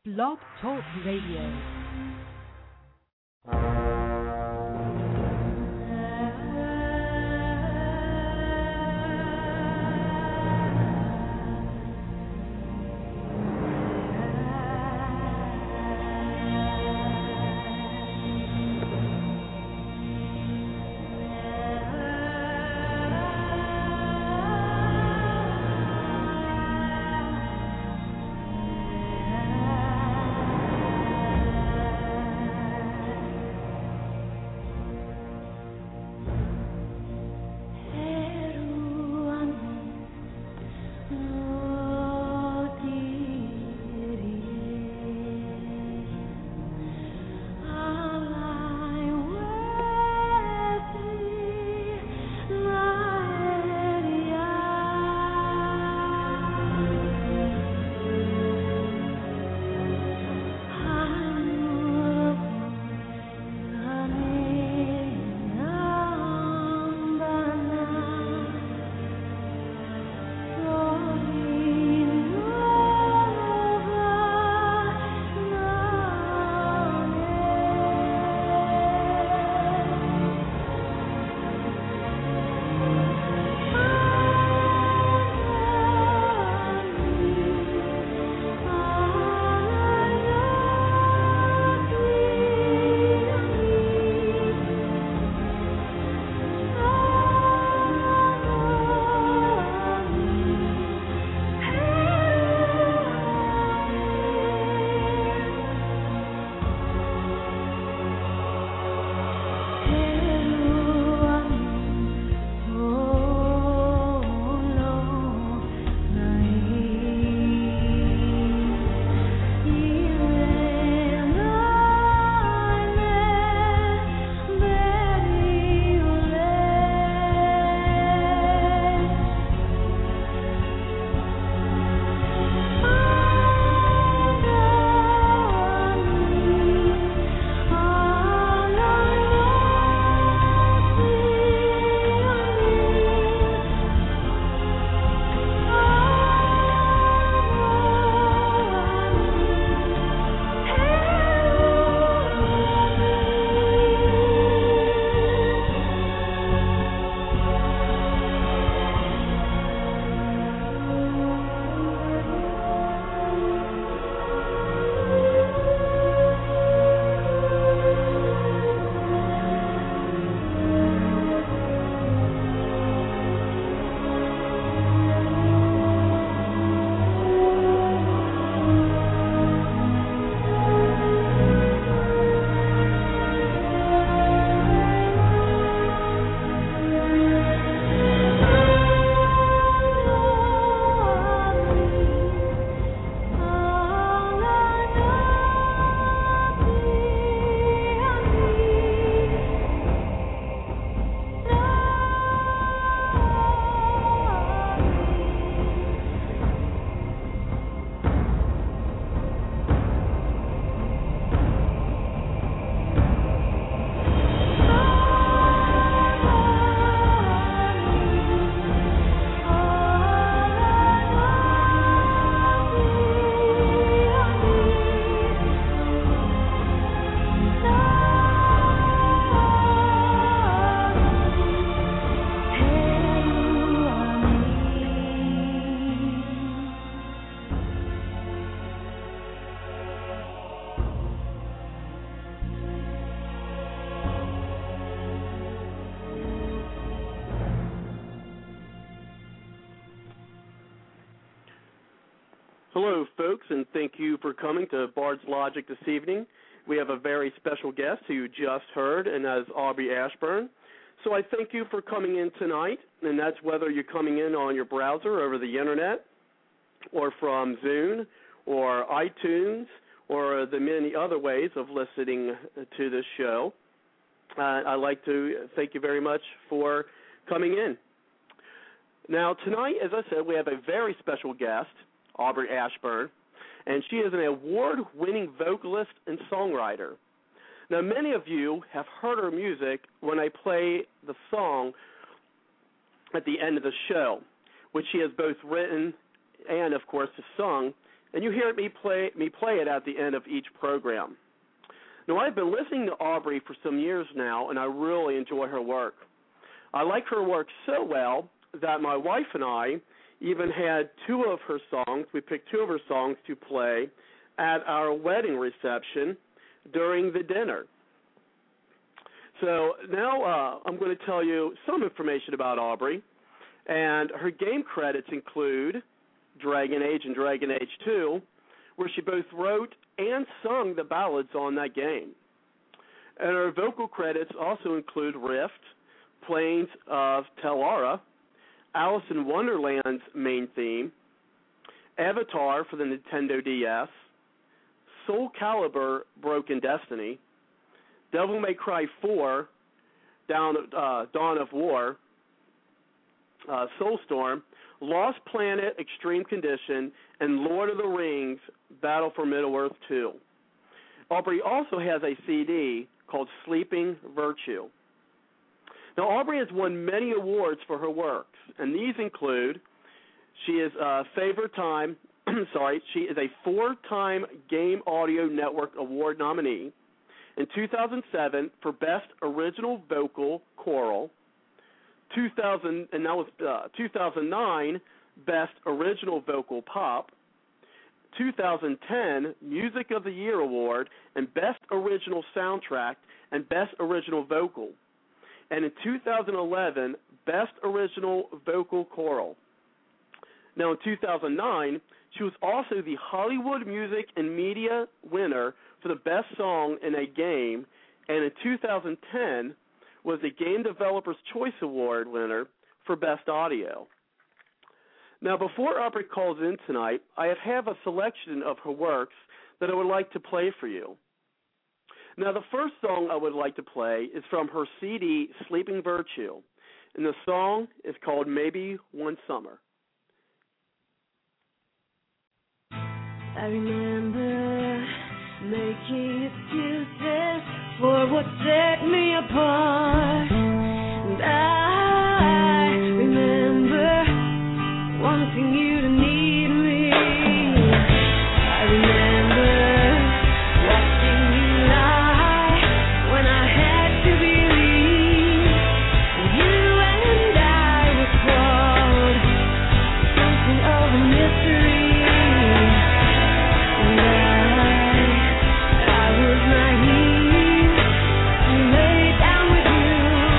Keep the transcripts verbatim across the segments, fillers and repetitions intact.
Blog Talk Radio. Hello, folks, and thank you for coming to Bard's Logic this evening. We have a very special guest who you just heard, and that is Aubrey Ashburn. So I thank you for coming in tonight, and that's whether you're coming in on your browser over the Internet or from Zune or iTunes or the many other ways of listening to this show. Uh, I'd like to thank you very much for coming in. Now, tonight, as I said, we have a very special guest, Aubrey Ashburn, and she is an award-winning vocalist and songwriter. Now, many of you have heard her music when I play the song at the end of the show, which she has both written and, of course, sung and you hear me play me play it at the end of each program. Now, I've been listening to Aubrey for some years now, and I really enjoy her work. I like her work so well that my wife and I even had two of her songs. We picked two of her songs to play at our wedding reception during the dinner. So now uh, I'm going to tell you some information about Aubrey, and her game credits include Dragon Age and Dragon Age two, where she both wrote and sung the ballads on that game. And her vocal credits also include Rift, Plains of Telara, Alice in Wonderland's main theme, Avatar for the Nintendo D S, Soul Calibur Broken Destiny, Devil May Cry four, Down, uh, Dawn of War, uh, Soulstorm, Lost Planet Extreme Condition, and Lord of the Rings Battle for Middle-earth two. Aubrey also has a C D called Sleeping Virtue. Now, Aubrey has won many awards for her works, and these include she is a favorite time, sorry, she is a four-time Game Audio Network Award nominee. In two thousand seven for Best Original Vocal Choral, two thousand and that was uh, two thousand nine Best Original Vocal Pop, two thousand ten Music of the Year Award, and Best Original Soundtrack and Best Original Vocal, and in two thousand eleven Best Original Vocal Choral. Now in two thousand nine, she was also the Hollywood Music and Media winner for the Best Song in a Game, and in two thousand ten was the Game Developers Choice Award winner for Best Audio. Now, before Aubrey calls in tonight, I have a selection of her works that I would like to play for you. Now, the first song I would like to play is from her C D, Sleeping Virtue, and the song is called Maybe One Summer. I remember making excuses for what set me apart, and I remember wanting you to need me. I remember watching you lie when I had to believe you and I were called something of a mystery. And I, I was naive to lay down with you.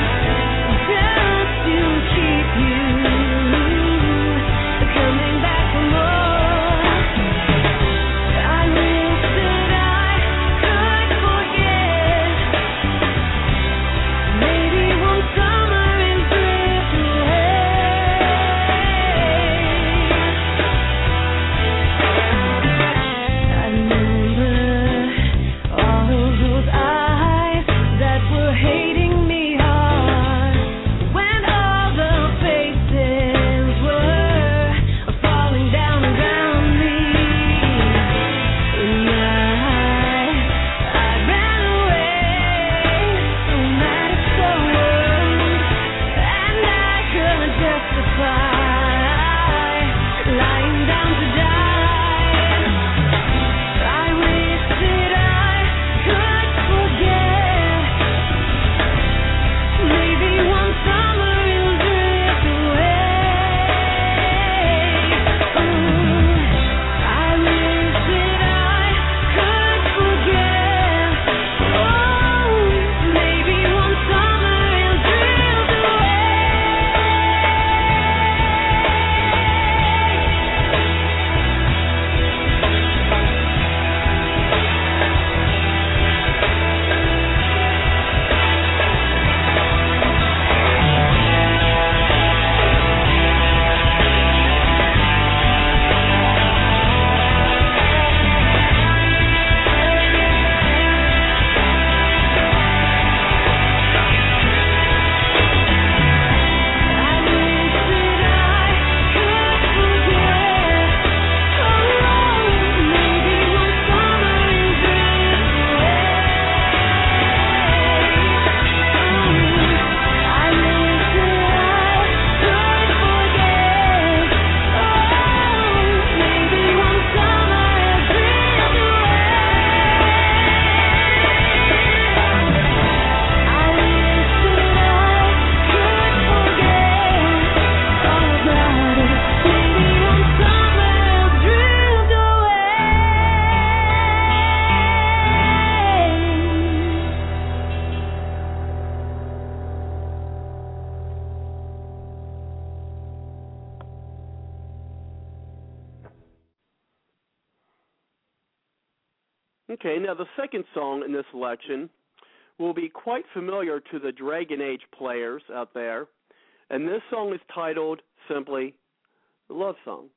Okay, now the second song in this selection will be quite familiar to the Dragon Age players out there, and this song is titled simply The Love Song.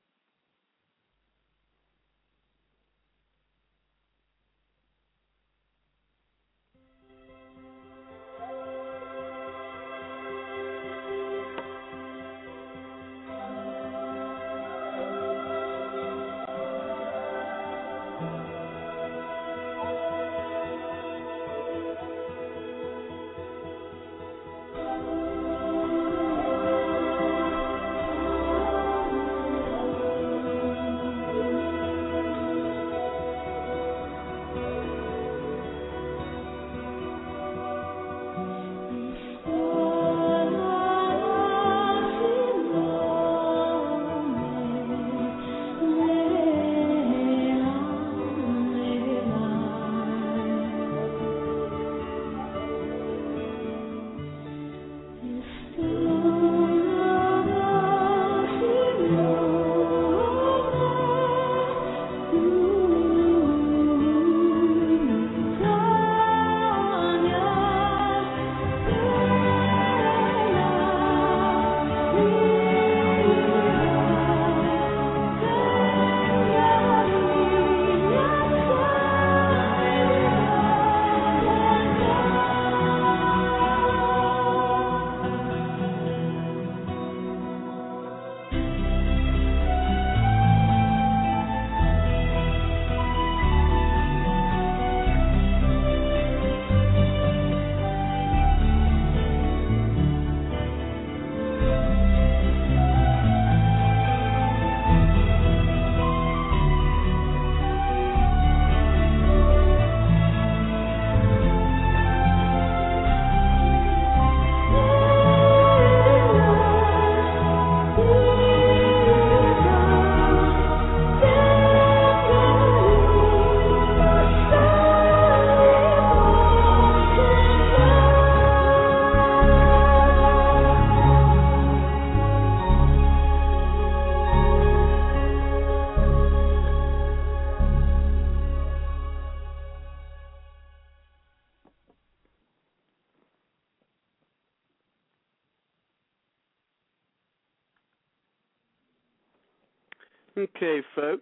Okay, folks.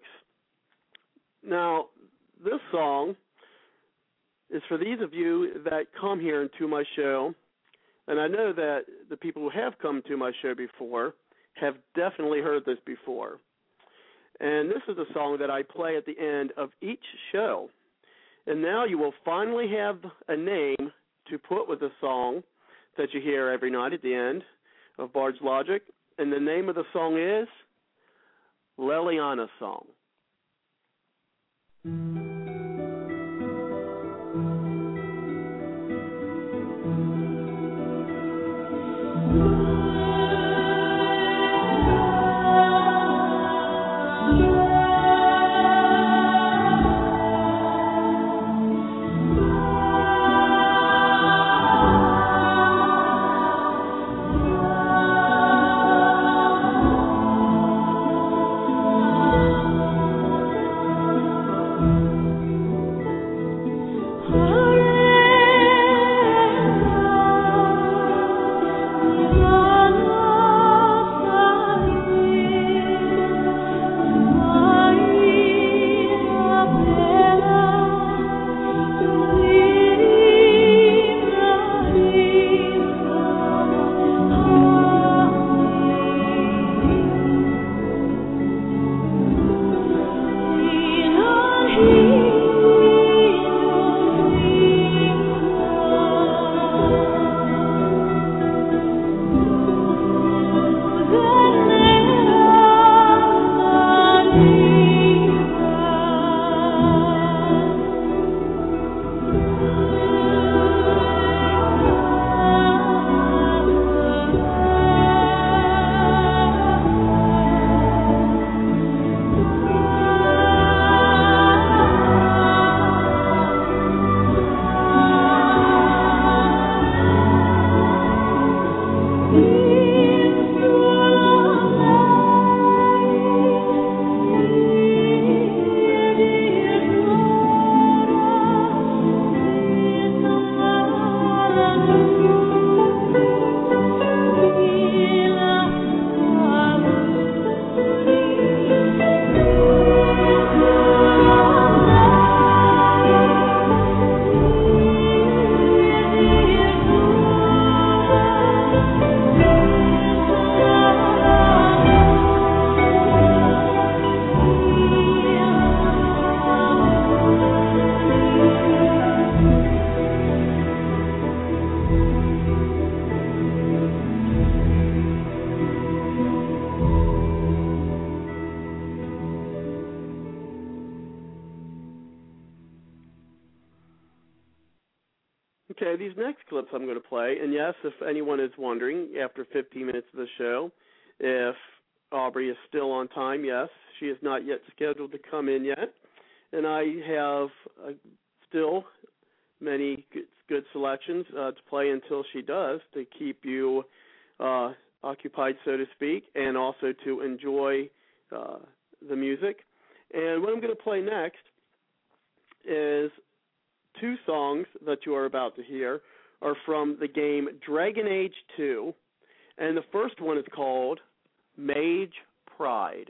Now, this song is for these of you that come here into my show, and I know that the people who have come to my show before have definitely heard this before. And this is a song that I play at the end of each show. And now you will finally have a name to put with the song that you hear every night at the end of Bard's Logic. And the name of the song is Leliana's Song. He Okay, these next clips I'm going to play, and yes, if anyone is wondering, after fifteen minutes of the show, if Aubrey is still on time, yes, she is not yet scheduled to come in yet, and I have uh, still many good, good selections uh, to play until she does, to keep you uh, occupied, so to speak, and also to enjoy uh, the music. And what I'm going to play next is two songs that you are about to hear are from the game Dragon Age two, and the first one is called Mage Pride.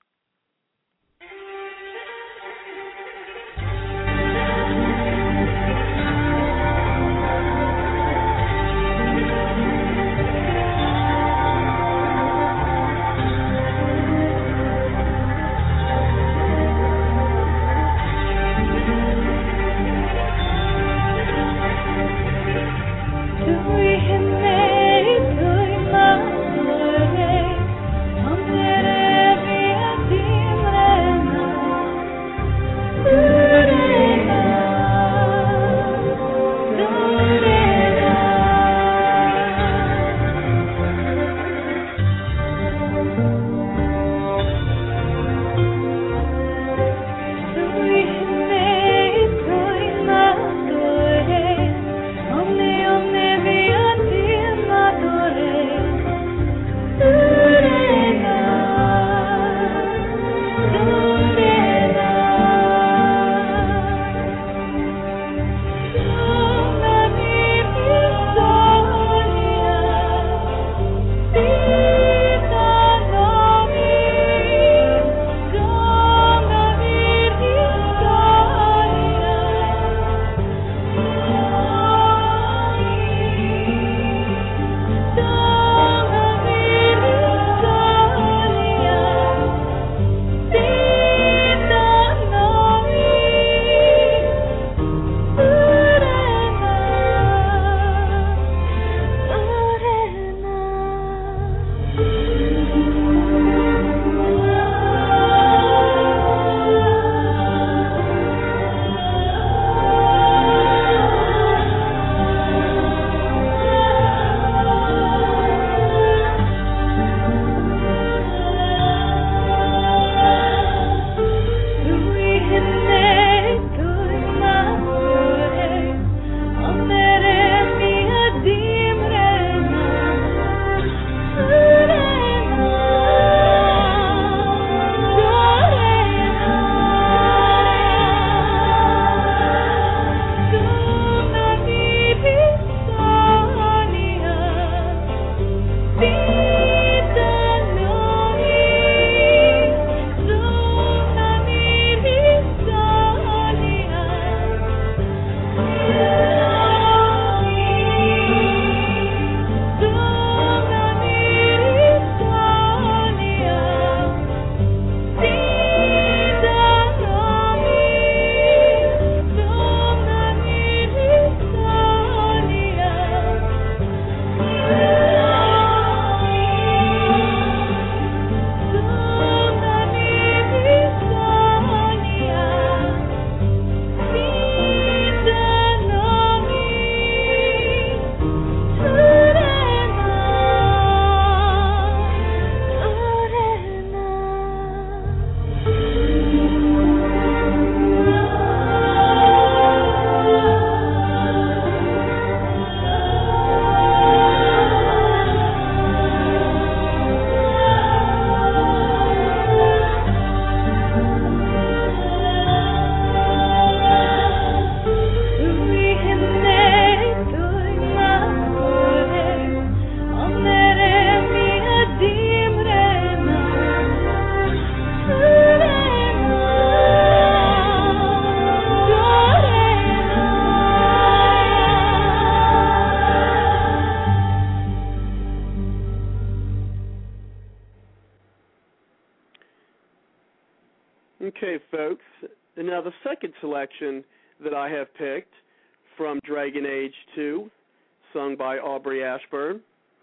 Okay, folks. And now the second selection that I have picked from Dragon Age two, sung by Aubrey Ashburn,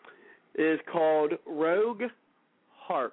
is called Rogue Heart.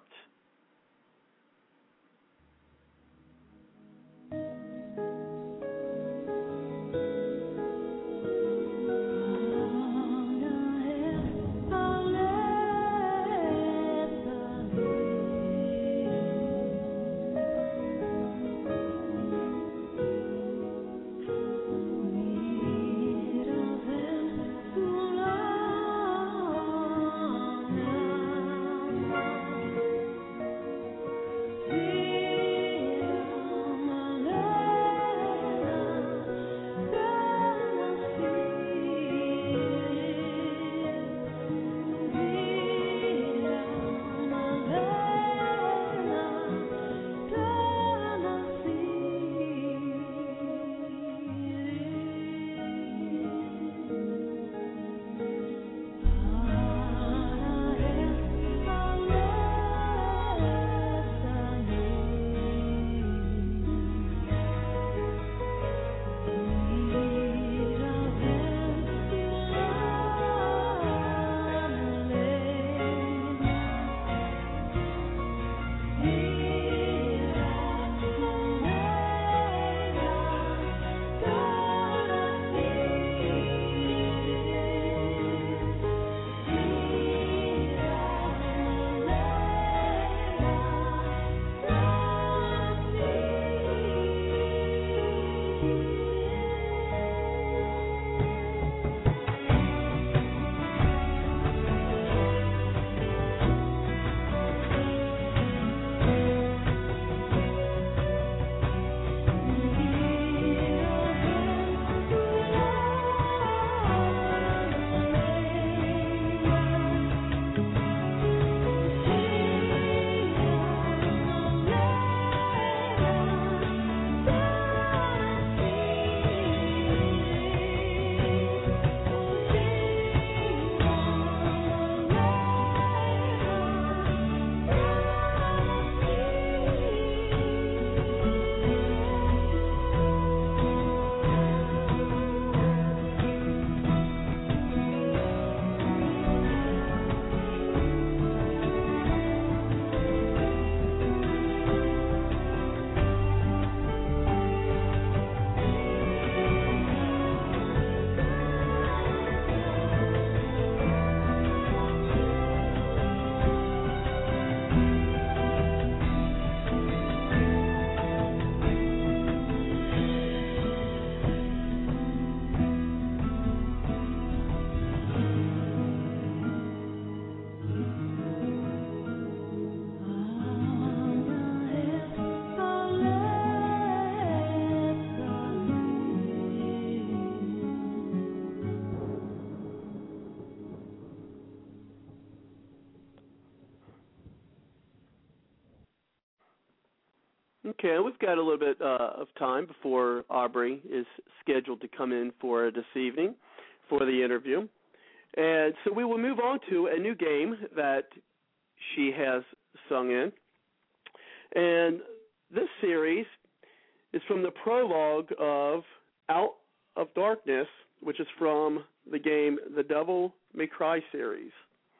Okay, we've got a little bit uh, of time before Aubrey is scheduled to come in for this evening for the interview. And so we will move on to a new game that she has sung in. And this series is from the prologue of Out of Darkness, which is from the game The Devil May Cry series.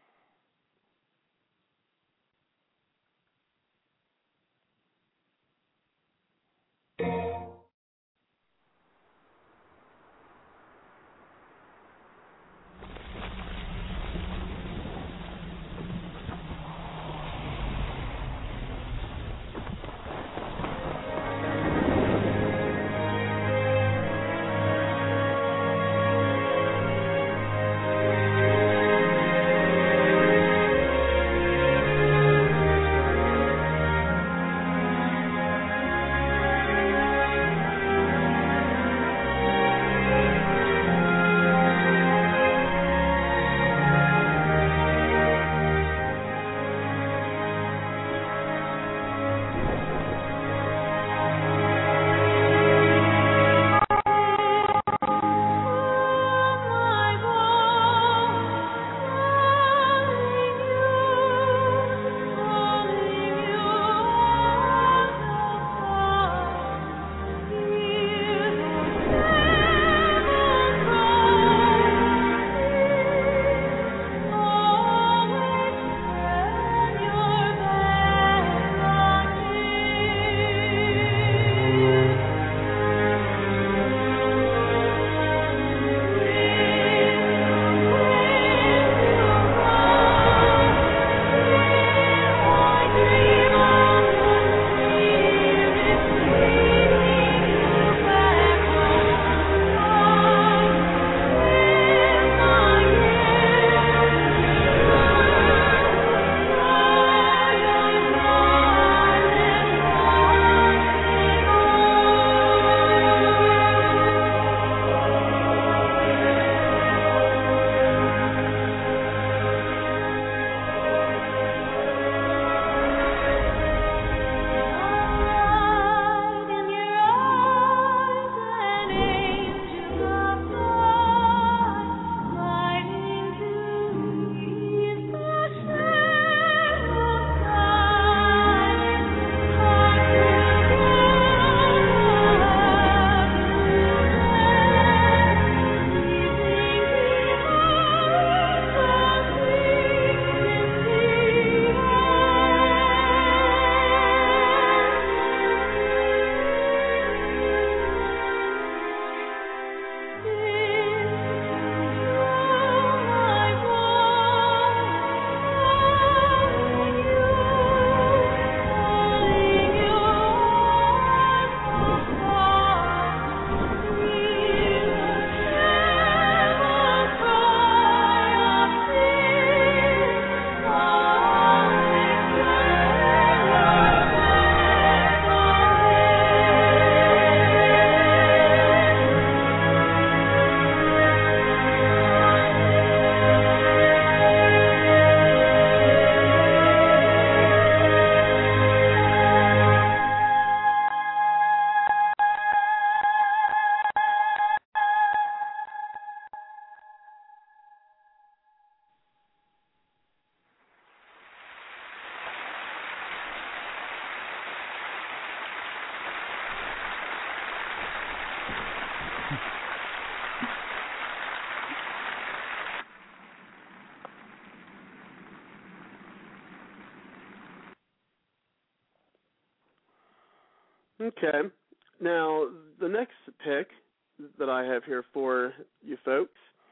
Okay. Now, the next pick that I have here for you folks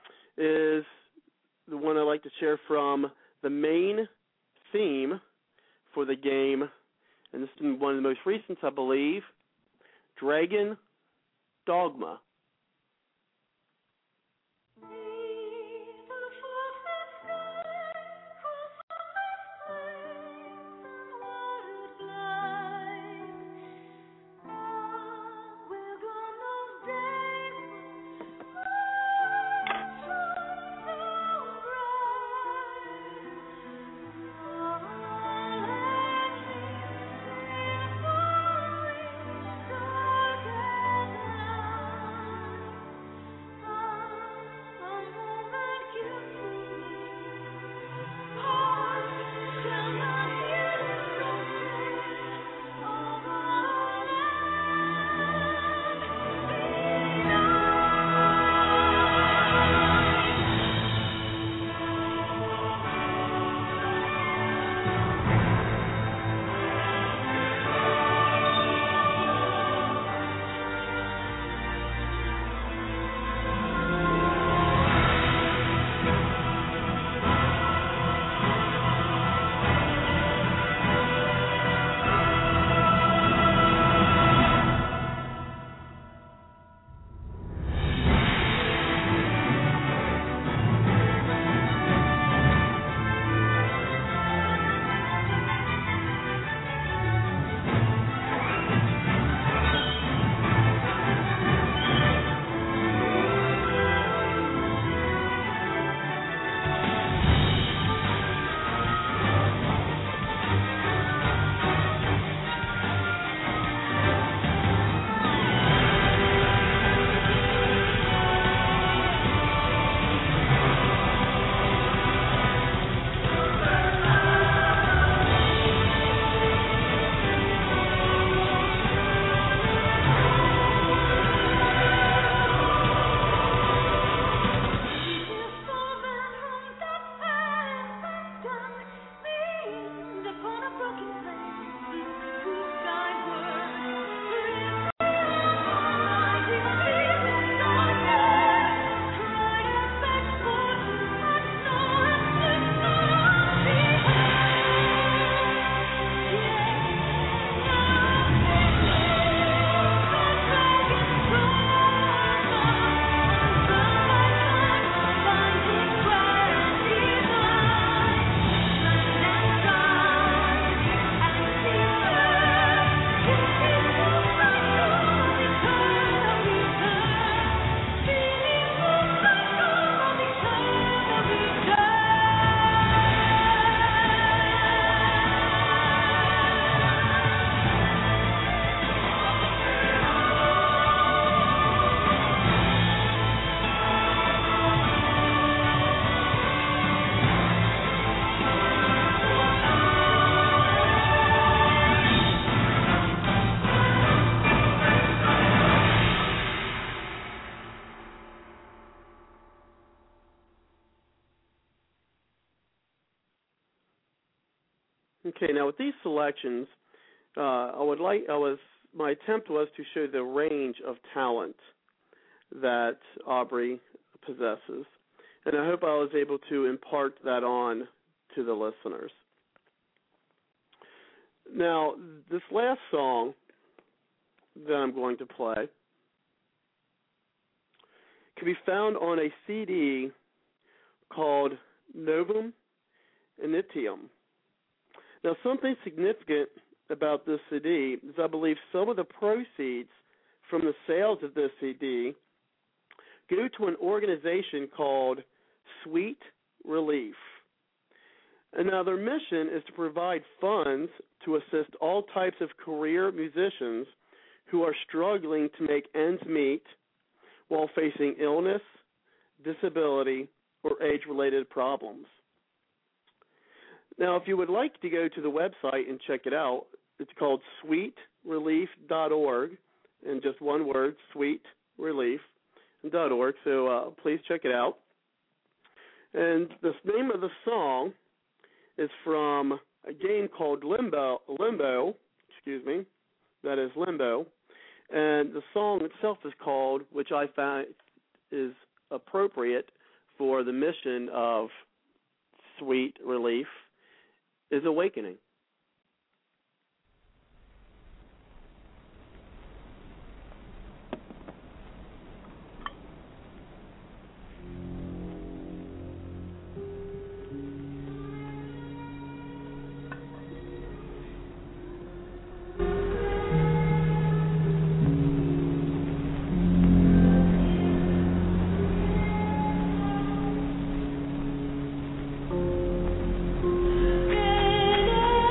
is the one I'd like to share from the main theme for the game, and this is one of the most recent, I believe, Dragon Dogma. Okay, now with these selections, uh, I would like I was my attempt was to show the range of talent that Aubrey possesses, and I hope I was able to impart that on to the listeners. Now, this last song that I'm going to play can be found on a C D called Novum Initium. Now, something significant about this C D is I believe some of the proceeds from the sales of this C D go to an organization called Sweet Relief. And now their mission is to provide funds to assist all types of career musicians who are struggling to make ends meet while facing illness, disability, or age-related problems. Now, if you would like to go to the website and check it out, it's called sweet relief dot org, in just one word, sweet relief dot org, so uh, please check it out. And the name of the song is from a game called Limbo, Limbo, excuse me, that is Limbo, and the song itself is called, which I find is appropriate for the mission of Sweet Relief, is Awakening. Yeah.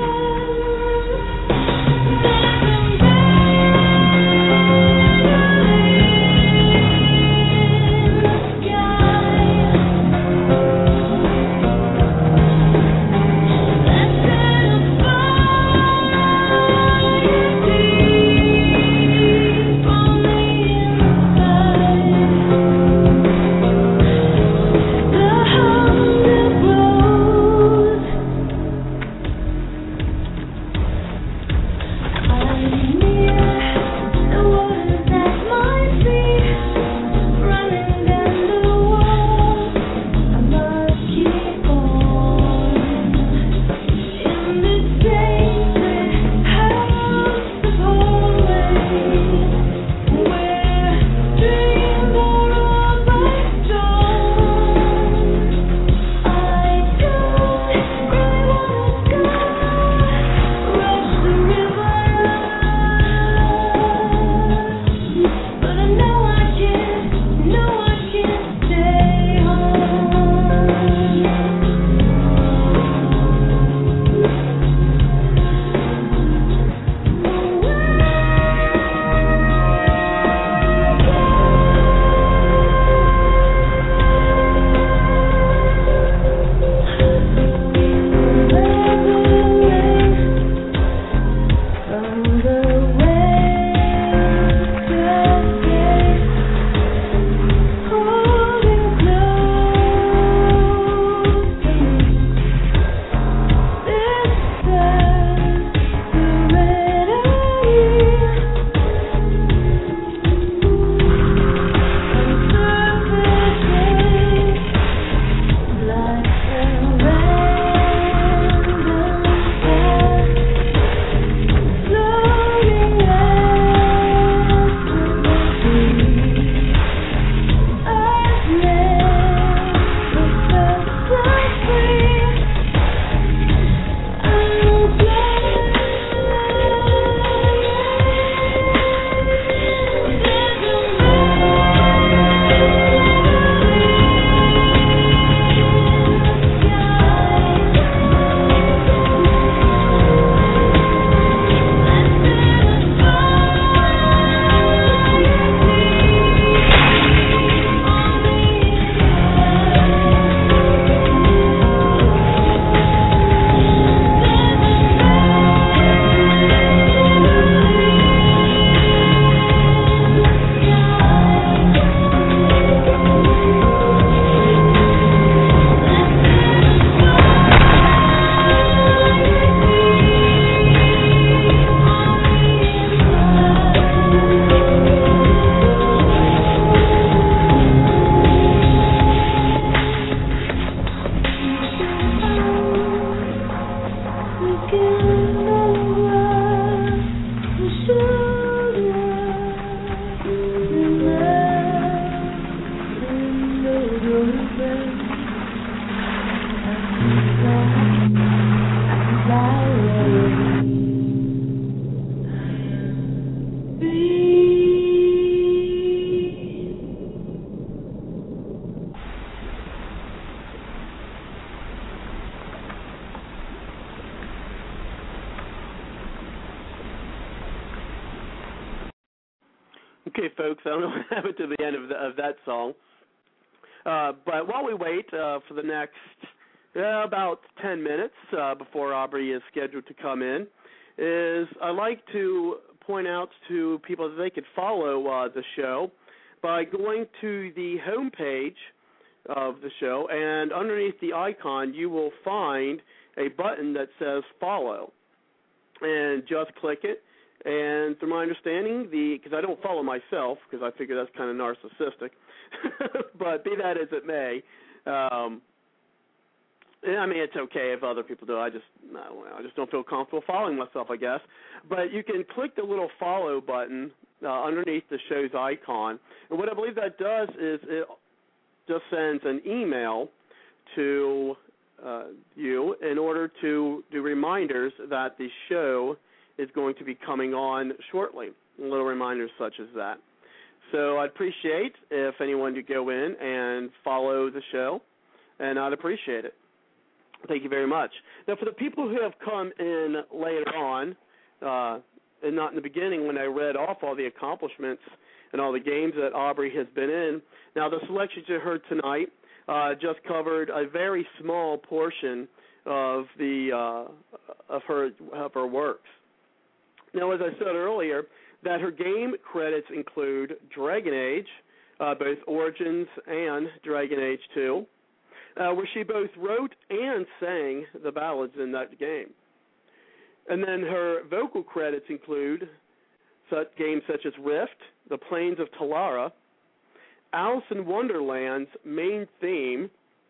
Okay, folks, I don't know what happened to the end of, the, of that song. Uh, but while we wait uh, for the next uh, about ten minutes uh, before Aubrey is scheduled to come in, is I like to point out to people that they could follow uh, the show by going to the home page of the show, and underneath the icon you will find a button that says follow, and just click it. And from my understanding, the because I don't follow myself because I figure that's kind of narcissistic, but be that as it may, um, I mean it's okay if other people do. I just I don't know, I just don't feel comfortable following myself, I guess. But you can click the little follow button uh, underneath the show's icon, and what I believe that does is it just sends an email to uh, you in order to do reminders that the show is going to be coming on shortly, little reminders such as that. So I'd appreciate if anyone could go in and follow the show, and I'd appreciate it. Thank you very much. Now, for the people who have come in later on, uh, and not in the beginning when I read off all the accomplishments and all the games that Aubrey has been in, now the selections you heard tonight uh, just covered a very small portion of the uh, of her of her works. Now, as I said earlier, that her game credits include Dragon Age, uh, both Origins and Dragon Age two, uh, where she both wrote and sang the ballads in that game. And then her vocal credits include such games such as Rift, The Plains of Talara, Alice in Wonderland's main theme,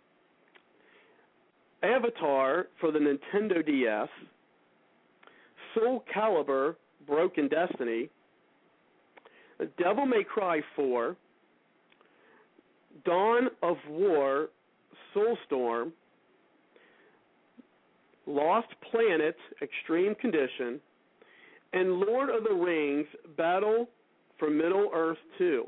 Avatar for the Nintendo D S, Soul Calibur, Broken Destiny, Devil May Cry four, Dawn of War, Soulstorm, Lost Planet, Extreme Condition, and Lord of the Rings, Battle for Middle-earth two.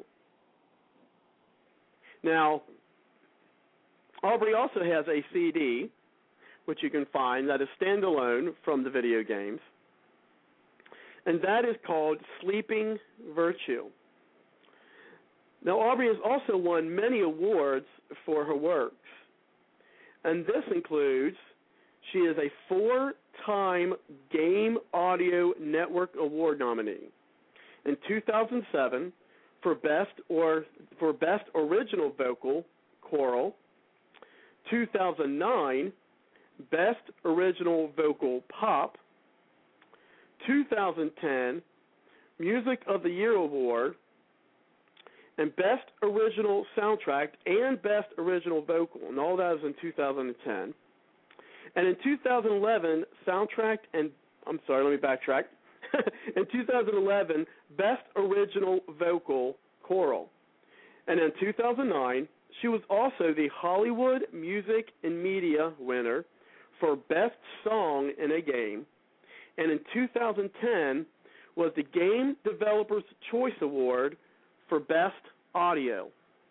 Now, Aubrey also has a C D, which you can find, that is standalone from the video games, and that is called Sleeping Virtue. Now, Aubrey has also won many awards for her works, and this includes, she is a four-time Game Audio Network Award nominee. In two thousand seven, for Best or for Best Original Vocal Choral, two thousand nine, Best Original Vocal Pop, two thousand ten, Music of the Year Award, and Best Original Soundtrack and Best Original Vocal, and all that is in two thousand ten. And in two thousand eleven, Soundtrack and, I'm sorry, let me backtrack. In two thousand eleven, Best Original Vocal Choral. And in two thousand nine, she was also the Hollywood Music and Media winner for Best Song in a Game. And in two thousand ten, was the Game Developers Choice Award for Best Audio.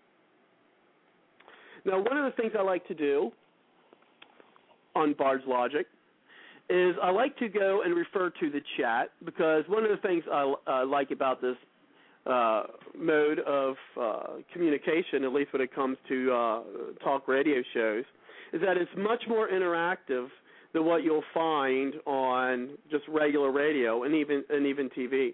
Now, one of the things I like to do on Bard's Logic is I like to go and refer to the chat, because one of the things I uh, like about this uh, mode of uh, communication, at least when it comes to uh, talk radio shows, is that it's much more interactive than what you'll find on just regular radio and even and even T V.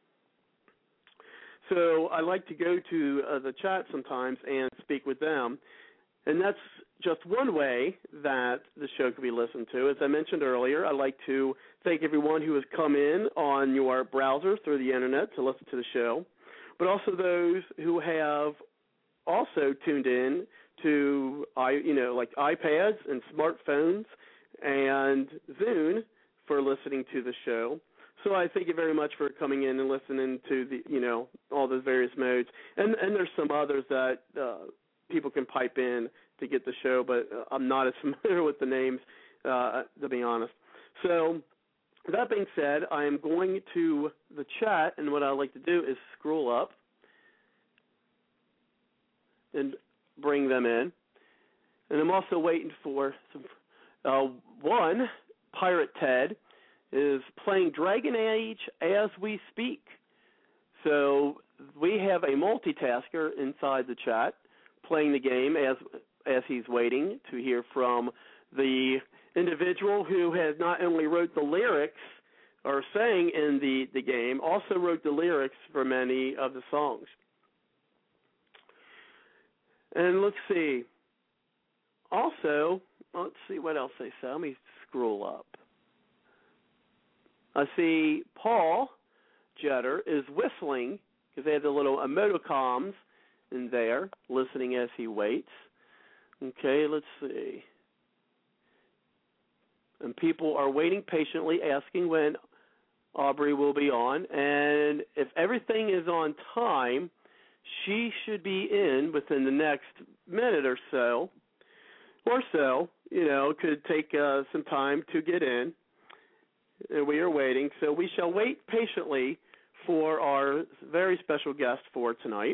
So I like to go to uh, the chat sometimes and speak with them, and that's just one way that the show can be listened to. As I mentioned earlier, I'd like to thank everyone who has come in on your browser through the Internet to listen to the show, but also those who have also tuned in to, you know, like iPads and smartphones and Zune for listening to the show. So I thank you very much for coming in and listening to the, you know, all those various modes. And and there's some others that uh, people can pipe in to get the show, but uh, I'm not as familiar with the names, uh, to be honest. So that being said, I am going to the chat, and what I like to do is scroll up and bring them in. And I'm also waiting for some, uh, one, Pirate Ted, is playing Dragon Age as we speak. So we have a multitasker inside the chat playing the game as as he's waiting to hear from the individual who has not only wrote the lyrics or sang in the, the game, also wrote the lyrics for many of the songs. And let's see. Also, let's see what else they say. Let me scroll up. I see Paul Jetter is whistling because they have the little emoticons in there, listening as he waits. Okay, let's see. And people are waiting patiently, asking when Aubrey will be on. And if everything is on time, she should be in within the next minute or so. Or so, you know, it could take uh, some time to get in. And we are waiting. So we shall wait patiently for our very special guest for tonight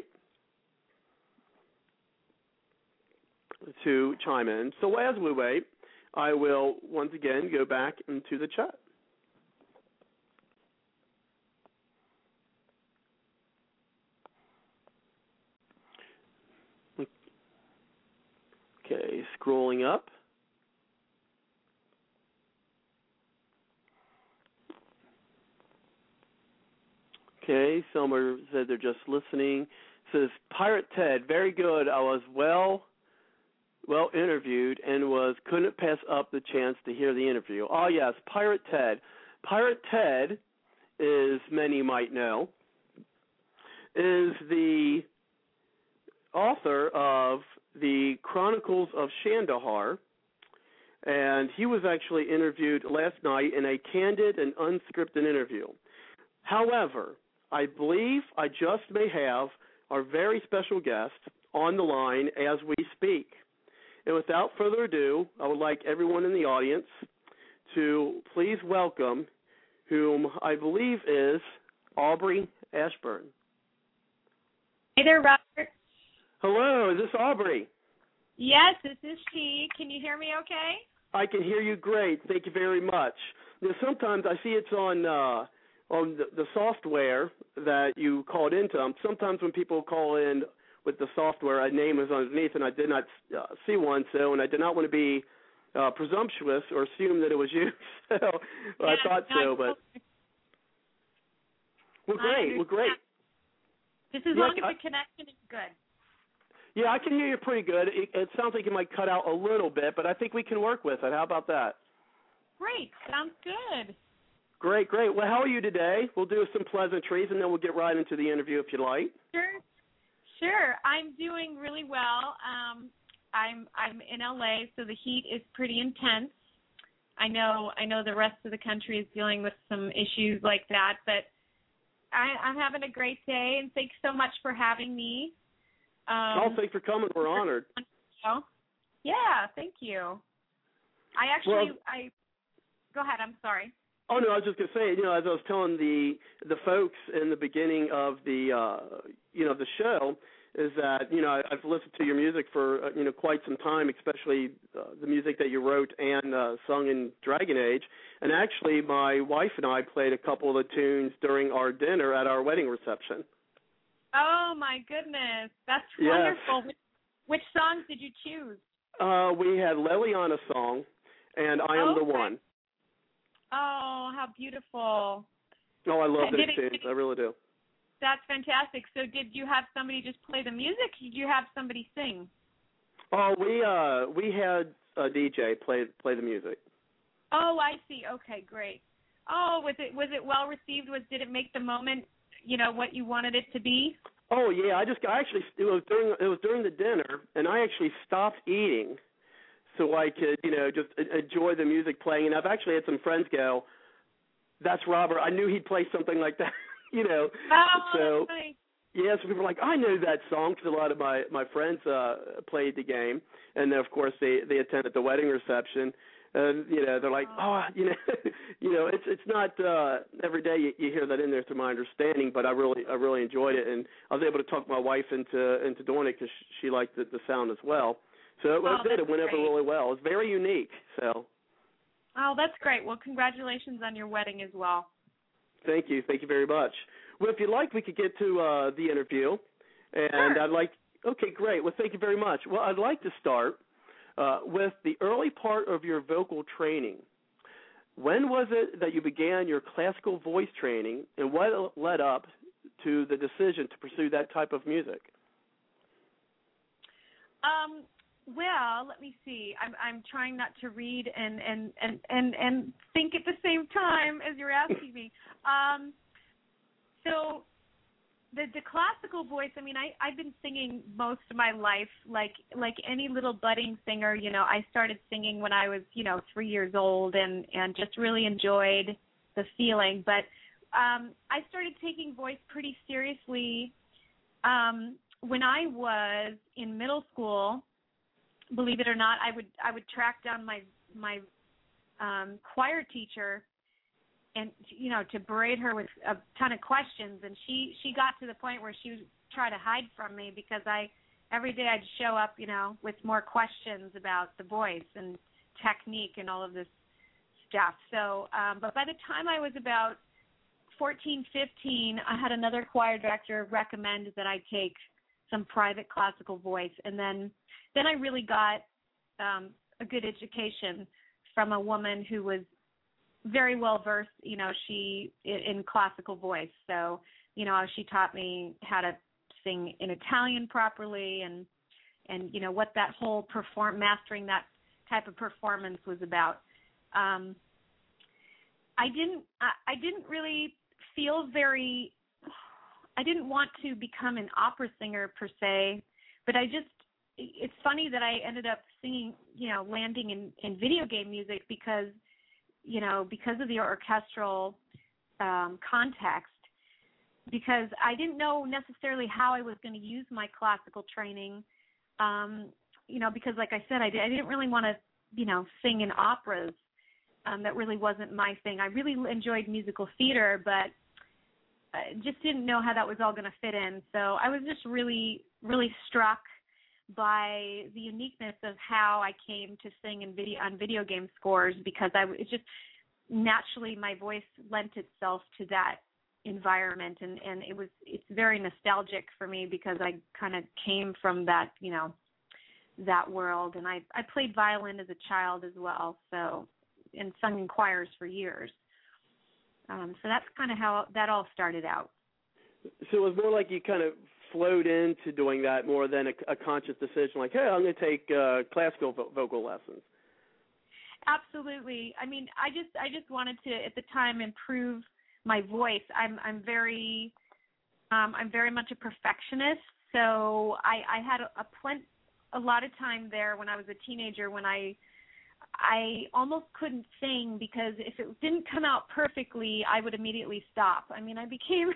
to chime in. So as we wait, I will once again go back into the chat. Okay, scrolling up. Okay, someone said they're just listening. It says, Pirate Ted, very good. I was well well interviewed and was couldn't pass up the chance to hear the interview. Oh, yes, Pirate Ted. Pirate Ted, is many might know, is the author of the Chronicles of Shandahar, and he was actually interviewed last night in a candid and unscripted interview. However, I believe I just may have our very special guest on the line as we speak. And without further ado, I would like everyone in the audience to please welcome whom I believe is Aubrey Ashburn. Hey there, Robert. Hello, is this Aubrey? Yes, this is she. Can you hear me okay? I can hear you great. Thank you very much. Now, sometimes I see it's on uh, on the, the software that you called into. Um, sometimes when people call in with the software, a name is underneath, and I did not uh, see one, so, and I did not want to be uh, presumptuous or assume that it was you, so well, yeah, I thought no, so, but well, great, well, great. Just as yeah, long as I, the connection is good. Yeah, I can hear you pretty good. It, it sounds like you might cut out a little bit, but I think we can work with it. How about that? Great, sounds good. Great, great. Well, how are you today? We'll do some pleasantries, and then we'll get right into the interview if you like. Sure. Sure, I'm doing really well. Um, I'm I'm in L A, so the heat is pretty intense. I know I know the rest of the country is dealing with some issues like that, but I, I'm having a great day, and thanks so much for having me. Um, oh, thanks for coming. We're honored. Yeah, thank you. I actually well, I go ahead. I'm sorry. Oh no, I was just gonna say, you know, as I was telling the the folks in the beginning of the uh, you know the show, is that you know I, I've listened to your music for uh, you know quite some time, especially uh, the music that you wrote and uh, sung in Dragon Age. And actually, my wife and I played a couple of the tunes during our dinner at our wedding reception. Oh my goodness, that's yes. wonderful. Which, which songs did you choose? Uh, we had Leliana's song, and I Am okay. the One. Oh, how beautiful. Oh, I love did those it, tunes. I really do. That's fantastic. So did you have somebody just play the music, or did you have somebody sing? Oh, we uh we had a D J play play the music. Oh, I see. Okay, great. Oh, was it was it well received? Was did it make the moment, you know, what you wanted it to be? Oh yeah, I just I actually it was during it was during the dinner, and I actually stopped eating so I could, you know, just enjoy the music playing. And I've actually had some friends go, "That's Robert. I knew he'd play something like that," you know. Oh, so, that's nice. yeah, so people were like, "I know that song," because a lot of my my friends uh, played the game, and then of course they they attended the wedding reception. And you know they're like, oh, you know, you know, it's it's not uh, every day you, you hear that in there, through my understanding. But I really I really enjoyed it, and I was able to talk my wife into into doing it because she liked the, the sound as well. So it, oh, it did. It went over great. really well. It's very unique. So. Oh, that's great. Well, congratulations on your wedding as well. Thank you. Thank you very much. Well, if you'd like, we could get to uh, the interview. And sure. I'd like, okay, great. Well, thank you very much. Well, I'd like to start uh, with the early part of your vocal training. When was it that you began your classical voice training, and what led up to the decision to pursue that type of music? Um, well, let me see. I'm I'm trying not to read and and, and, and, and think at the same time as you're asking me. Um, so the the classical voice, I mean, I, I've been singing most of my life, like like any little budding singer. You know, I started singing when I was, you know, three years old and, and just really enjoyed the feeling. But um, I started taking voice pretty seriously um, when I was in middle school. Believe it or not, I would I would track down my my um, choir teacher, and you know, to berate her with a ton of questions, and she she got to the point where she would try to hide from me because I every day I'd show up, you know, with more questions about the voice and technique and all of this stuff. So, um, but by the time I was about fourteen, fifteen, I had another choir director recommend that I take some private classical voice, and then then I really got um, a good education from a woman who was very well versed, you know, she in, in classical voice. So, you know, she taught me how to sing in Italian properly, and and you know what that whole perform mastering that type of performance was about. Um, I didn't I, I didn't really feel very. I didn't want to become an opera singer per se, but I just. It's funny that I ended up singing, you know, landing in, in video game music because, you know, because of the orchestral um, context, because I didn't know necessarily how I was going to use my classical training, um, you know, because like I said, I, did, I didn't really want to, you know, sing in operas. Um, that really wasn't my thing. I really enjoyed musical theater, but I just didn't know how that was all going to fit in. So I was just really, really struck by the uniqueness of how I came to sing in video on video game scores, because I it just naturally my voice lent itself to that environment, and, and it was it's very nostalgic for me because I kind of came from that, you know, that world, and I I played violin as a child as well, so and sung in choirs for years. Um, so that's kind of how that all started out. So it was more like you kind of flowed into doing that more than a, a conscious decision, like, hey, I'm going to take uh, classical vo- vocal lessons. Absolutely. I mean, I just I just wanted to at the time improve my voice. I'm I'm very um, I'm very much a perfectionist, so I, I had a, a plen- a lot of time there when I was a teenager when I I almost couldn't sing because if it didn't come out perfectly, I would immediately stop. I mean, I became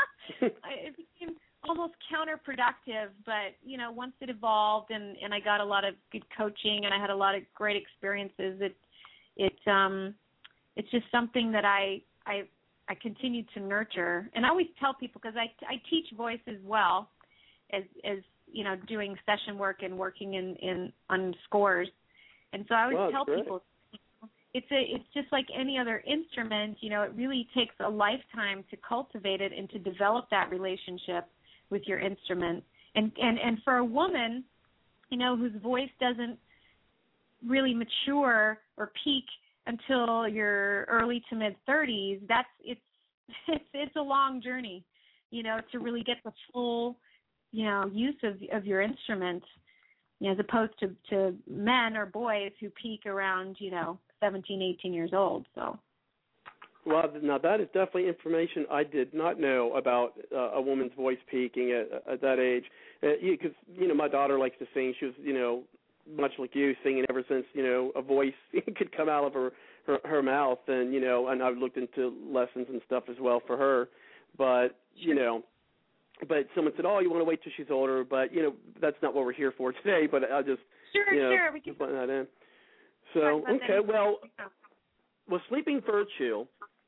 it became almost counterproductive, but, you know, once it evolved and, and I got a lot of good coaching and I had a lot of great experiences, it, it, um, it's just something that I, I, I continue to nurture. And I always tell people, because I, I teach voice as well as, as, you know, doing session work and working in, in on scores. And so I always wow, tell great. people, it's a, it's just like any other instrument, you know, it really takes a lifetime to cultivate it and to develop that relationship with your instrument. And, and, and for a woman, you know, whose voice doesn't really mature or peak until your early to mid thirties, that's, it's, it's, it's a long journey, you know, to really get the full, you know, use of, of your instrument, you know, as opposed to, to men or boys who peak around, you know, seventeen, eighteen years old. So. Well, now that is definitely information I did not know about uh, a woman's voice peaking at, at that age. Because, uh, you, you know, my daughter likes to sing. She was, you know, much like you, singing ever since, you know, a voice could come out of her, her, her mouth. And, you know, and I've looked into lessons and stuff as well for her. But, you know, but someone said, oh, you want to wait till she's older. But, you know, that's not what we're here for today. But I'll just, sure, you know, sure. We can put that in. So, okay, well, well, Sleeping Virtue,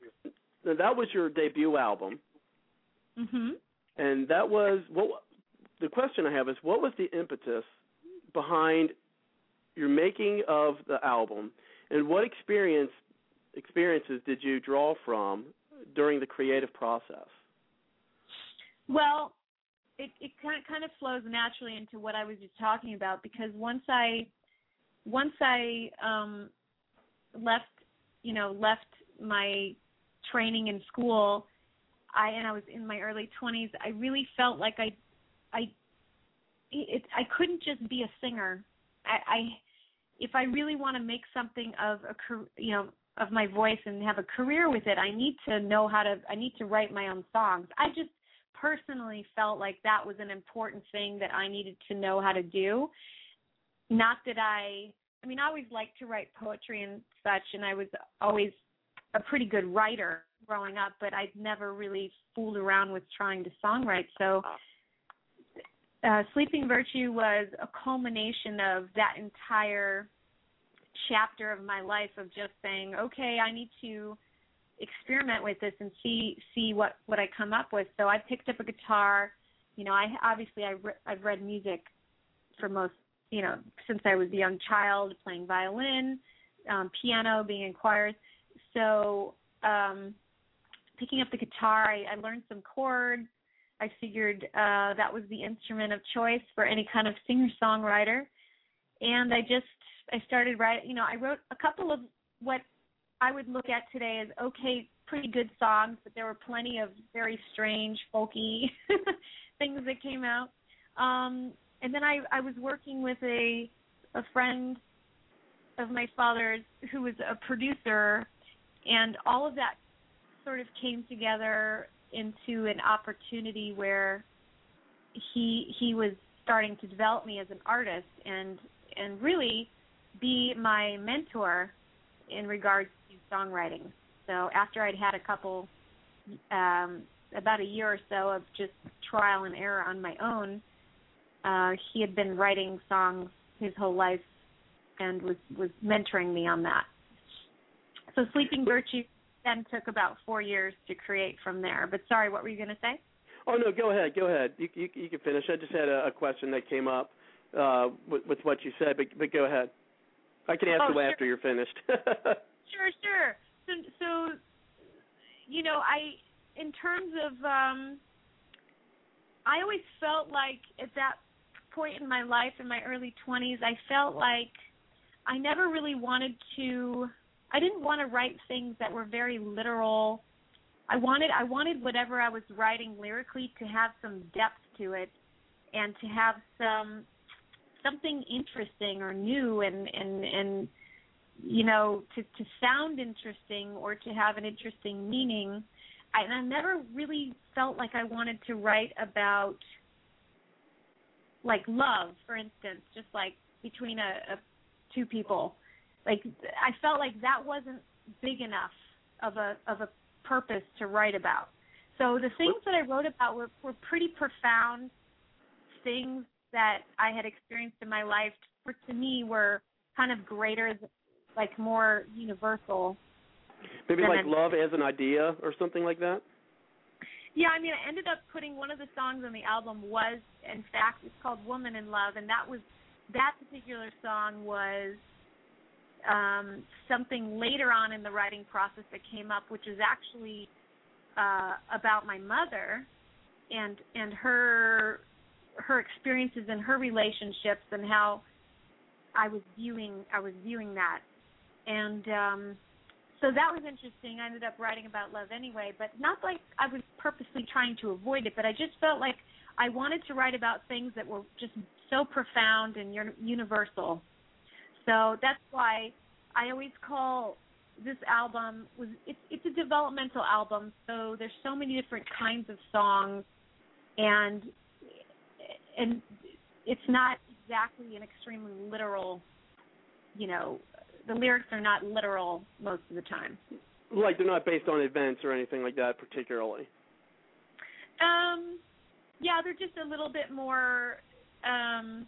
that was your debut album. Mm-hmm. And that was, what the question I have is, what was the impetus behind your making of the album, and what experience experiences did you draw from during the creative process? Well, it it kind of, kind of flows naturally into what I was just talking about, because once I once I um, left, you know, left my training in school, I and I was in my early twenties, I really felt like I I it, I couldn't just be a singer. I, I if I really want to make something of a you know of my voice and have a career with it, I need to know how to I need to write my own songs. I just personally felt like that was an important thing that I needed to know how to do. Not that I, I mean, I always liked to write poetry and such, and I was always a pretty good writer growing up, but I'd never really fooled around with trying to songwrite. So uh, Sleeping Virtue was a culmination of that entire chapter of my life of just saying, okay, I need to experiment with this and see see what, what I come up with. So I picked up a guitar. You know, I obviously I re- I've read music for most, you know, since I was a young child, playing violin, um, piano, being in choirs. So um, picking up the guitar, I, I learned some chords. I figured uh, that was the instrument of choice for any kind of singer-songwriter. And I just, I started writing, you know, I wrote a couple of what I would look at today as okay, pretty good songs, but there were plenty of very strange, folky things that came out. Um, and then I, I was working with a a friend of my father's who was a producer, and all of that sort of came together into an opportunity where he he was starting to develop me as an artist and and really be my mentor in regards to songwriting. So after I'd had a couple, um, about a year or so of just trial and error on my own, uh, he had been writing songs his whole life and was, was mentoring me on that. So Sleeping Virtue then took about four years to create from there. But sorry, what were you going to say? Oh, no, go ahead. Go ahead. You, you, you can finish. I just had a, a question that came up uh, with, with what you said, but, but go ahead. I can ask oh, you sure. after you're finished. Sure, sure. So, so, you know, I, in terms of, um, I always felt like at that point in my life, in my early twenties, I felt like I never really wanted to, I didn't want to write things that were very literal. I wanted, I wanted whatever I was writing lyrically to have some depth to it and to have some, something interesting or new and, and, and, you know, to, to sound interesting or to have an interesting meaning. I, and I never really felt like I wanted to write about, like, love, for instance, just like between a, a two people. Like, I felt like that wasn't big enough of a of a purpose to write about. So the things that I wrote about were, were pretty profound things that I had experienced in my life, for, to me, were kind of greater, like more universal. Maybe like an, love as an idea or something like that? Yeah, I mean, I ended up putting one of the songs on the album was, in fact, it's called Woman in Love, and that was, that particular song was um, something later on in the writing process that came up, which is actually uh, about my mother and and her her experiences and her relationships and how I was viewing I was viewing that. And um, so that was interesting. I ended up writing about love anyway, but not like I was purposely trying to avoid it, but I just felt like I wanted to write about things that were just so profound and universal. So that's why I always call this album, was it's, it's a developmental album, so there's so many different kinds of songs, and and it's not exactly an extremely literal, you know, the lyrics are not literal most of the time. Like they're not based on events or anything like that particularly? Um, yeah, they're just a little bit more um,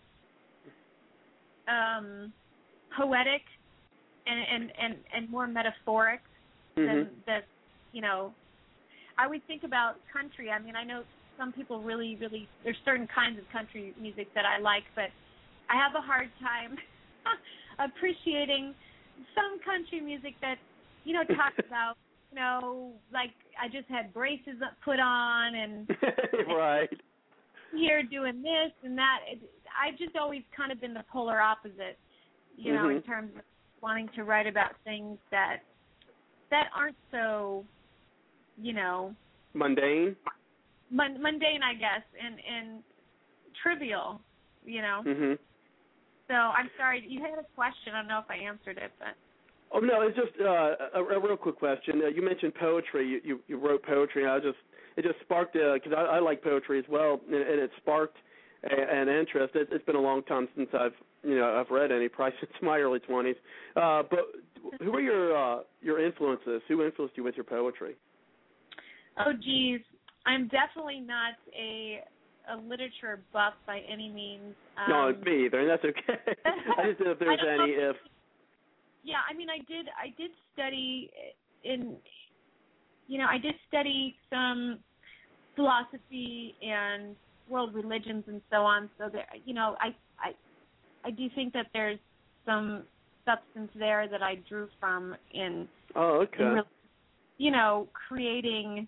um, poetic and, and, and, and more metaphoric mm-hmm. than that, you know. I always think about country. I mean, I know some people really, really, there's certain kinds of country music that I like, but I have a hard time appreciating some country music that, you know, talks about you know, like I just had braces put on and right. here doing this and that. I've just always kind of been the polar opposite, you know, mm-hmm. in terms of wanting to write about things that that aren't so, you know, mundane. Mun- mundane, I guess, and and trivial, you know. Mhm. So I'm sorry, you had a question. I don't know if I answered it, but. Oh no, it's just uh, a, a real quick question. Uh, you mentioned poetry. You, you you wrote poetry. I just it just sparked because uh, I, I like poetry as well, and, and it sparked a, an interest. It, it's been a long time since I've you know I've read any, probably since my early twenties. Uh, but who are your uh, your influences? Who influenced you with your poetry? Oh geez, I'm definitely not a a literature buff by any means. Um, no, it's me either, and that's okay. I just didn't know if there was any if. Yeah, I mean, I did. I did study in, you know, I did study some philosophy and world religions and so on. So that, you know, I, I, I do think that there's some substance there that I drew from in. Oh, okay. In, you know, creating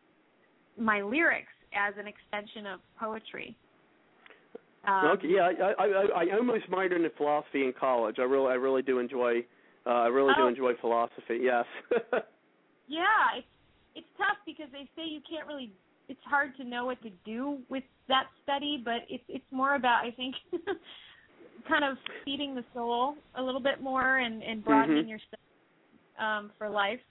my lyrics as an extension of poetry. Um, okay. Yeah, I, I, I almost minored in philosophy in college. I really, I really do enjoy. Uh, I really oh, do enjoy philosophy. Yes. yeah, it's it's tough because they say you can't really. It's hard to know what to do with that study, but it's it's more about, I think, kind of feeding the soul a little bit more and, and broadening mm-hmm. your study um, for life.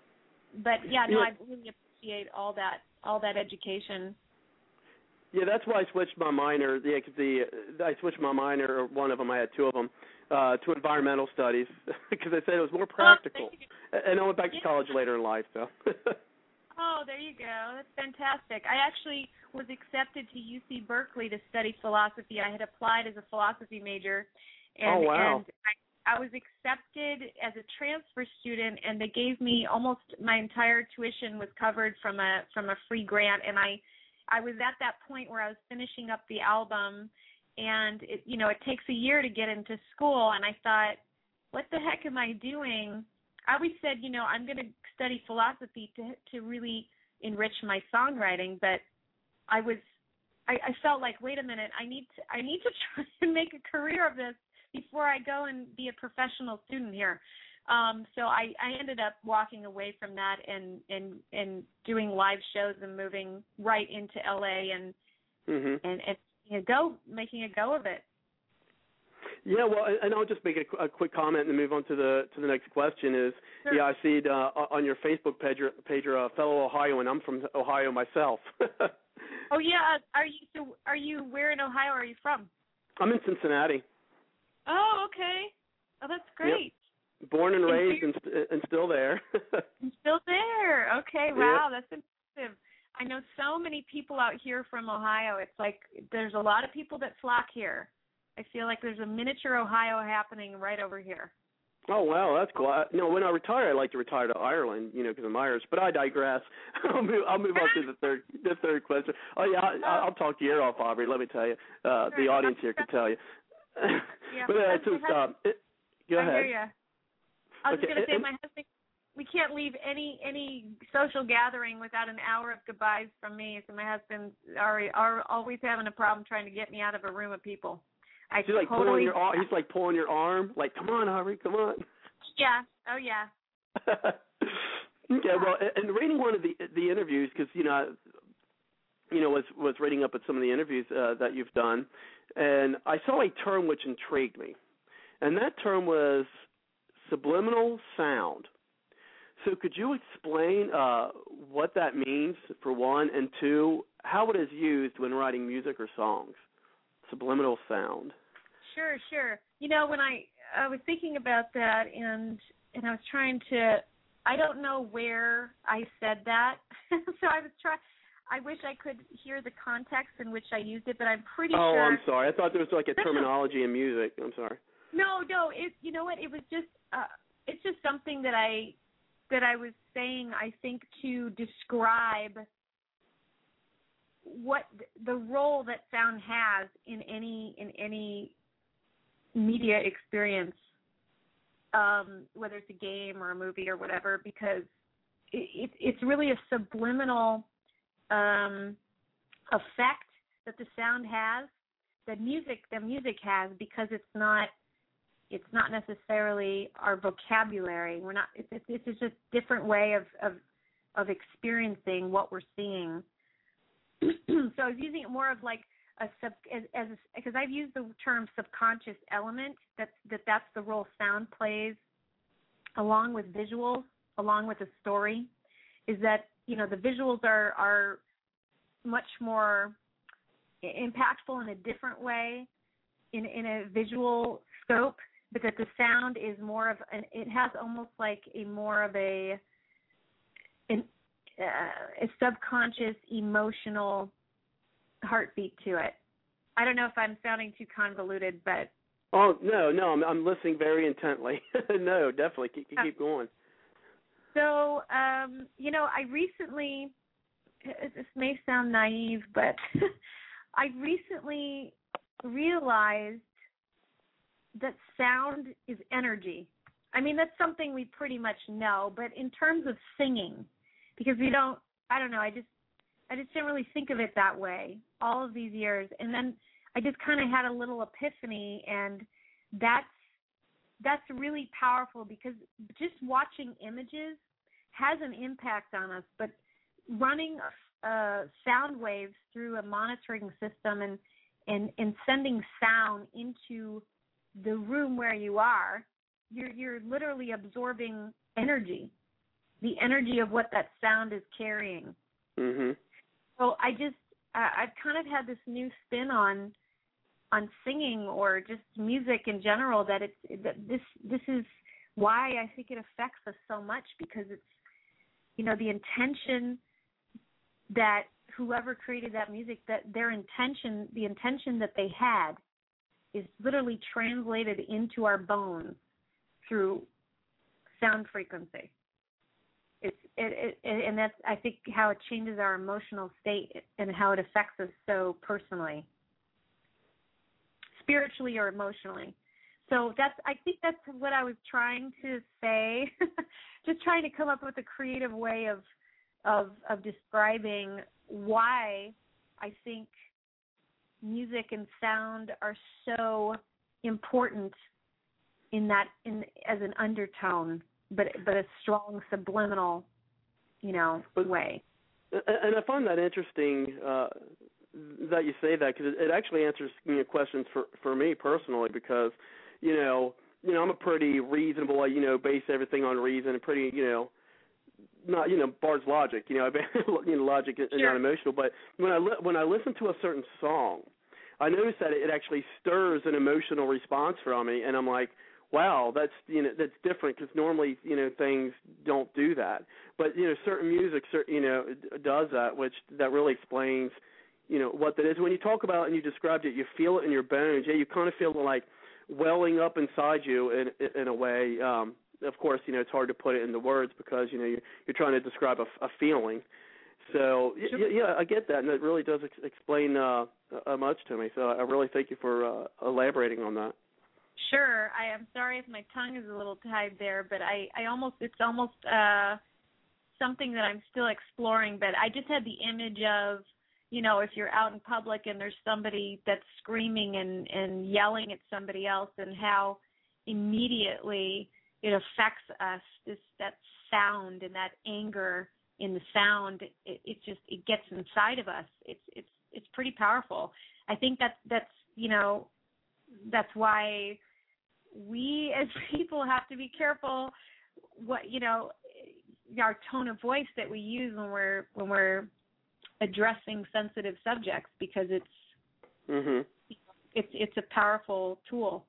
But yeah, no, yeah. I really appreciate all that all that education. Yeah, that's why I switched my minor. Yeah, because the I switched my minor, or one of them. I had two of them. Uh, to environmental studies because they said it was more practical. Oh, and I went back to college later in life, so. Oh, there you go. That's fantastic. I actually was accepted to U C Berkeley to study philosophy. I had applied as a philosophy major, and, oh, wow. and I, I was accepted as a transfer student, and they gave me almost my entire tuition was covered from a from a free grant, and I I was at that point where I was finishing up the album. And, it, you know, it takes a year to get into school. And I thought, what the heck am I doing? I always said, you know, I'm going to study philosophy to to really enrich my songwriting. But I was, I, I felt like, wait a minute, I need to, I need to try and make a career of this before I go and be a professional student here. Um, so I, I ended up walking away from that and, and, and doing live shows and moving right into L A and mm-hmm. and, and A go, making a go of it. Yeah, well, and I'll just make a, a quick comment and move on to the to the next question. Is sure. yeah, I see it, uh, on your Facebook page, page you're a fellow Ohioan. I'm from Ohio myself. Oh yeah, are you? So are you? Where in Ohio are you from? I'm in Cincinnati. Oh, okay. Oh, that's great. Yep. Born and, and raised so and, and still there. I'm still there. Okay, wow, yep. that's impressive. I know so many people out here from Ohio. It's like there's a lot of people that flock here. I feel like there's a miniature Ohio happening right over here. Oh, wow, that's cool. I, you know, when I retire, I'd like to retire to Ireland, you know, because I'm Irish. But I digress. I'll move, I'll move on to the third the third question. Oh, yeah, I, I'll talk your ear off, Aubrey. Let me tell you. Uh, the audience here can tell you. Yeah, but uh, it's just, um, it, go I ahead. I hear you. I was okay, just going to say, and, my husband, we can't leave any any social gathering without an hour of goodbyes from me. So my husband's already are always having a problem trying to get me out of a room of people. I he's like totally, pulling your arm. He's like pulling your arm. Like, come on, Aubrey, come on. Yeah. Oh yeah. Okay. Well, and reading one of the the interviews, because you know, you know, was was reading up at some of the interviews uh, that you've done, and I saw a term which intrigued me, and that term was subliminal sound. So could you explain uh, what that means, for one, and two, how it is used when writing music or songs? Subliminal sound. Sure, sure. You know, when I I was thinking about that, and and I was trying to, I don't know where I said that, so I was trying. I wish I could hear the context in which I used it, but I'm pretty oh, sure. Oh, I'm sorry. I thought there was like a terminology in music. I'm sorry. No, no. It, you know what? It was just, uh, it's just something that I, that I was saying. I think to describe what the role that sound has in any in any media experience, um, whether it's a game or a movie or whatever, because it, it's really a subliminal um, effect that the sound has, that music the music has, because it's not it's not necessarily our vocabulary. We're not. It's, it's just a different way of, of of experiencing what we're seeing. So I was using it more of like a sub as, as because I've used the term subconscious element. That's that that's the role sound plays, along with visuals, along with a story. Is that, you know, the visuals are are much more impactful in a different way, in in a visual scope, but that the sound is more of an, it has almost like a more of a an, uh, a subconscious emotional heartbeat to it. I don't know if I'm sounding too convoluted, but oh no, no, I'm I'm listening very intently. No, definitely keep keep going. So, um, you know, I recently, this may sound naive, but I recently realized that sound is energy. I mean, that's something we pretty much know, but in terms of singing, because we don't, I don't know, I just, I just didn't really think of it that way all of these years. And then I just kind of had a little epiphany, and that's, that's really powerful, because just watching images has an impact on us, but running uh, sound waves through a monitoring system and, and, and sending sound into the room where you are, you're, you're literally absorbing energy, the energy of what that sound is carrying. Mm-hmm. So I just, uh, I've kind of had this new spin on on singing, or just music in general, that it's that this this is why I think it affects us so much, because it's, you know, the intention that whoever created that music, that their intention, the intention that they had, is literally translated into our bones through sound frequency. It's it, it and that's, I think, how it changes our emotional state and how it affects us so personally, spiritually or emotionally. So that's, I think that's what I was trying to say, just trying to come up with a creative way of of of describing why I think music and sound are so important in that, in as an undertone, but but a strong subliminal, you know, but, way. And I find that interesting uh, that you say that, because it actually answers, you know, questions for for me personally, because you know you know I'm a pretty reasonable, you know, base everything on reason, and pretty, you know, not, you know, Bard's logic, you know, you know, logic and Sure. not emotional. But when I li- when I listen to a certain song, I notice that it actually stirs an emotional response from me, and I'm like, wow, that's, you know, that's different, because normally, you know, things don't do that. But, you know, certain music, you know, does that, which that really explains, you know, what that is. When you talk about it and you described it, you feel it in your bones. Yeah, you kind of feel it like welling up inside you in in a way. Um, of course, you know, it's hard to put it into words, because, you know, you're, you're trying to describe a, a feeling. So, sure. yeah, yeah, I get that, and it really does ex- explain uh, uh, much to me. So I really thank you for uh, elaborating on that. Sure. I am sorry if my tongue is a little tied there, but I, I almost, it's almost uh, something that I'm still exploring. But I just had the image of, you know, if you're out in public and there's somebody that's screaming and, and yelling at somebody else, and how immediately it affects us, this that sound and that anger in the sound, it, it just, it gets inside of us. It's it's it's pretty powerful. I think that's that's you know, that's why we as people have to be careful what, you know, our tone of voice that we use when we're when we're addressing sensitive subjects, because it's mm-hmm. it's it's a powerful tool.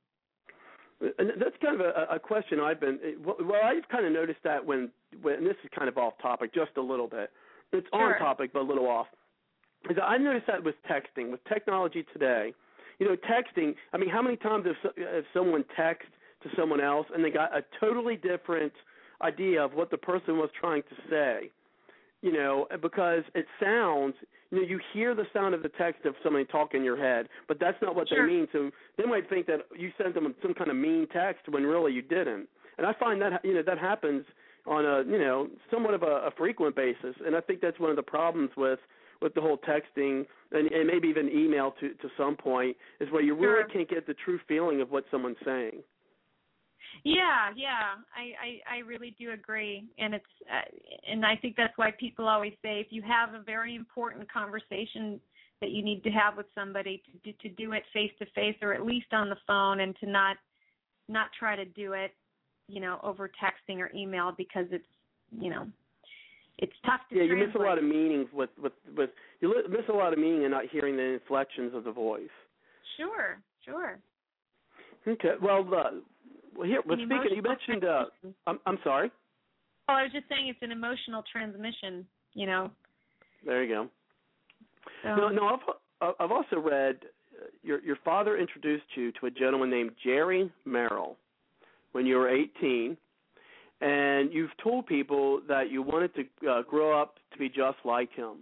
And that's kind of a, a question I've been, well, I've kind of noticed that when, when, and this is kind of off topic just a little bit. It's Sure. on topic, but a little off. Is I've noticed that with texting, with technology today. You know, texting, I mean, how many times have, have someone text to someone else and they got a totally different idea of what the person was trying to say? You know, because it sounds, you know, you hear the sound of the text of somebody talking in your head, but that's not what Sure. they mean. So they might think that you sent them some kind of mean text when really you didn't. And I find that, you know, that happens on a, you know, somewhat of a, a frequent basis. And I think that's one of the problems with, with the whole texting and, and maybe even email to, to some point is where you really Sure. can't get the true feeling of what someone's saying. Yeah, yeah, I, I, I really do agree, and it's uh, and I think that's why people always say if you have a very important conversation that you need to have with somebody, to do, to do it face to face or at least on the phone, and to not not try to do it, you know, over texting or email, because it's, you know, it's tough to yeah, you translate. miss a lot of meanings with with with you li- miss a lot of meaning in not hearing the inflections of the voice. Sure, sure. Okay, well. Uh, Well, here, well, An speaking, you emotional mentioned, uh, I'm, I'm sorry? Oh, I was just saying it's an emotional transmission, you know. There you go. So. No, no, I've, I've also read uh, your, your father introduced you to a gentleman named Jerry Merrill when you were eighteen, and you've told people that you wanted to uh, grow up to be just like him.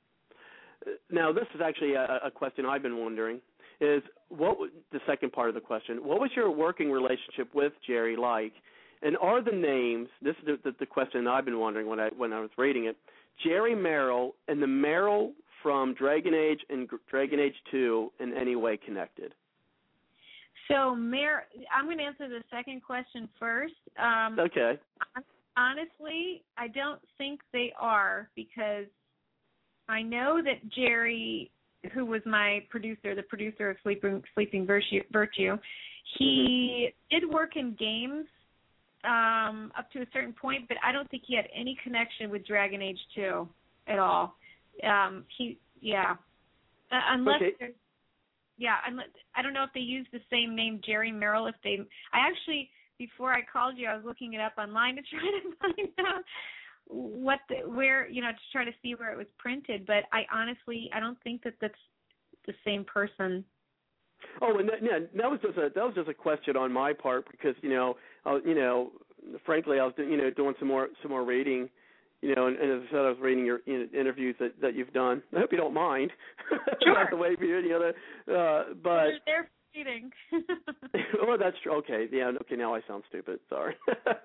Now, this is actually a, a question I've been wondering. Is what the second part of the question? What was your working relationship with Jerry like? And are the names? This is the, the, the question I've been wondering when I when I was reading it. Jerry Merrill and the Merrill from Dragon Age and Dragon Age two in any way connected? So, Mer, I'm going to answer the second question first. Um, okay. Honestly, I don't think they are, because I know that Jerry, who was my producer, the producer of Sleeping Sleeping Virtue, Virtue he mm-hmm. did work in games um, up to a certain point, but I don't think he had any connection with Dragon Age two at all. Um, he, yeah, uh, unless, okay. yeah, unless, I don't know if they use the same name, Jerry Merrill. If they, I actually, before I called you, I was looking it up online to try to find out what the, where, you know, to try to see where it was printed, but I honestly, I don't think that that's the same person. Oh, and that, yeah, that was just a that was just a question on my part, because you know, uh, you know, frankly, I was you know doing some more some more reading, you know, and, and as I said, I was reading your you know, interviews that, that you've done. I hope you don't mind. Sure. By the way, you know, uh, but they're reading. Oh, that's true. Okay, yeah, okay. Now I sound stupid. Sorry. but,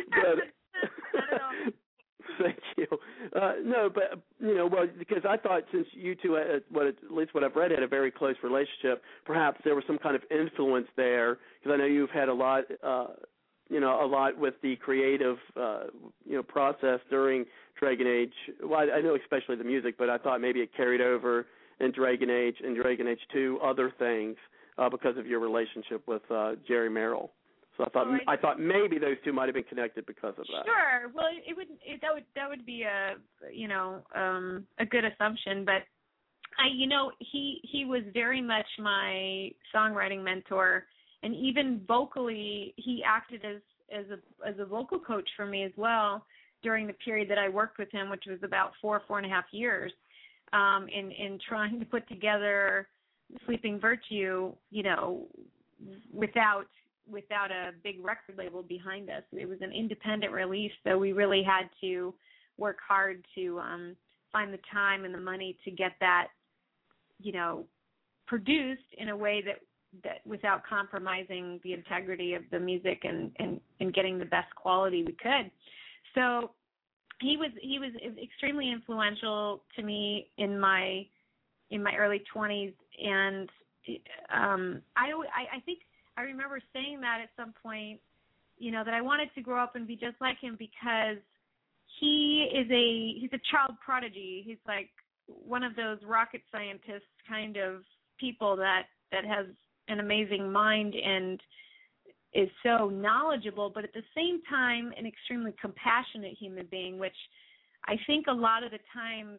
Not at all. Thank you. Uh, no, but you know, well, because I thought since you two, uh, what at least what I've read, had a very close relationship, perhaps there was some kind of influence there. Because I know you've had a lot, uh, you know, a lot with the creative, uh, you know, process during Dragon Age. Well, I, I know especially the music, but I thought maybe it carried over in Dragon Age and Dragon Age two, other things uh, because of your relationship with uh, Jerry Merrill. So I thought oh, I, I thought maybe those two might have been connected because of that. Sure. Well, it, it would it, that would that would be a you know um, a good assumption, but I you know he he was very much my songwriting mentor, and even vocally he acted as as a as a vocal coach for me as well during the period that I worked with him, which was about four four and a half years, um, in in trying to put together Sleeping Virtue, you know, without. without a big record label behind us. It was an independent release, so we really had to work hard to um, find the time and the money to get that, you know, produced in a way that, that without compromising the integrity of the music and, and, and getting the best quality we could. So he was he was extremely influential to me in my in my early twenties, and um, I, I I think I remember saying that at some point, you know, that I wanted to grow up and be just like him, because he is a he's a child prodigy. He's like one of those rocket scientist kind of people that that has an amazing mind and is so knowledgeable, but at the same time an extremely compassionate human being, which I think a lot of the times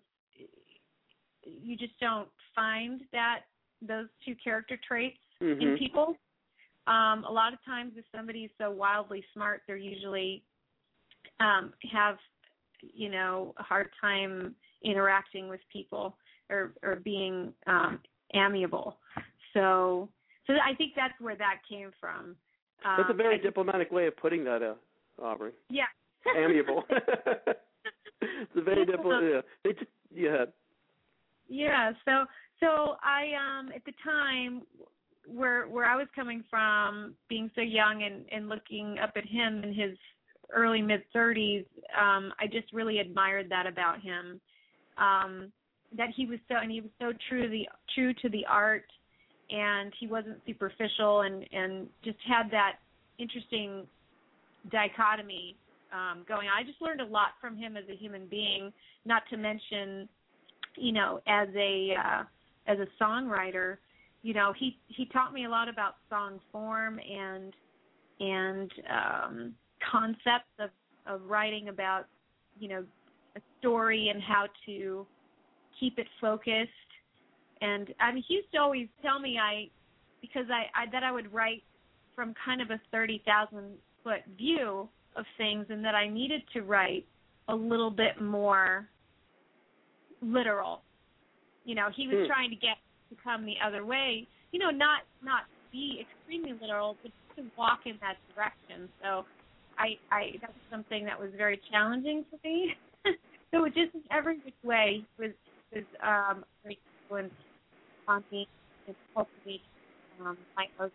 you just don't find that those two character traits mm-hmm. in people. Um, a lot of times if somebody is so wildly smart, they're usually um, have, you know, a hard time interacting with people or, or being um, amiable. So so I think that's where that came from. Um, that's a very I diplomatic way of putting that, uh, Aubrey. Yeah. Amiable. It's a very diplomatic, yeah. yeah. Yeah, so so I, um, at the time, where where I was coming from, being so young and, and looking up at him and his early mid thirties, um, I just really admired that about him. Um, that he was so and he was so true to the true to the art, and he wasn't superficial, and, and just had that interesting dichotomy um, going on. I just learned a lot from him as a human being, not to mention, you know, as a uh, as a songwriter. You know, he, he taught me a lot about song form and and um, concepts of, of writing about, you know, a story and how to keep it focused. And I mean, he used to always tell me I, because I, I that I would write from kind of a thirty thousand foot view of things, and that I needed to write a little bit more literal. You know, he was hmm. trying to get to come the other way. You know, not not be extremely literal, but to walk in that direction. So, I, I that was something that was very challenging for me. So it just in every which way was was um, a great influence on me and cultivate um, my own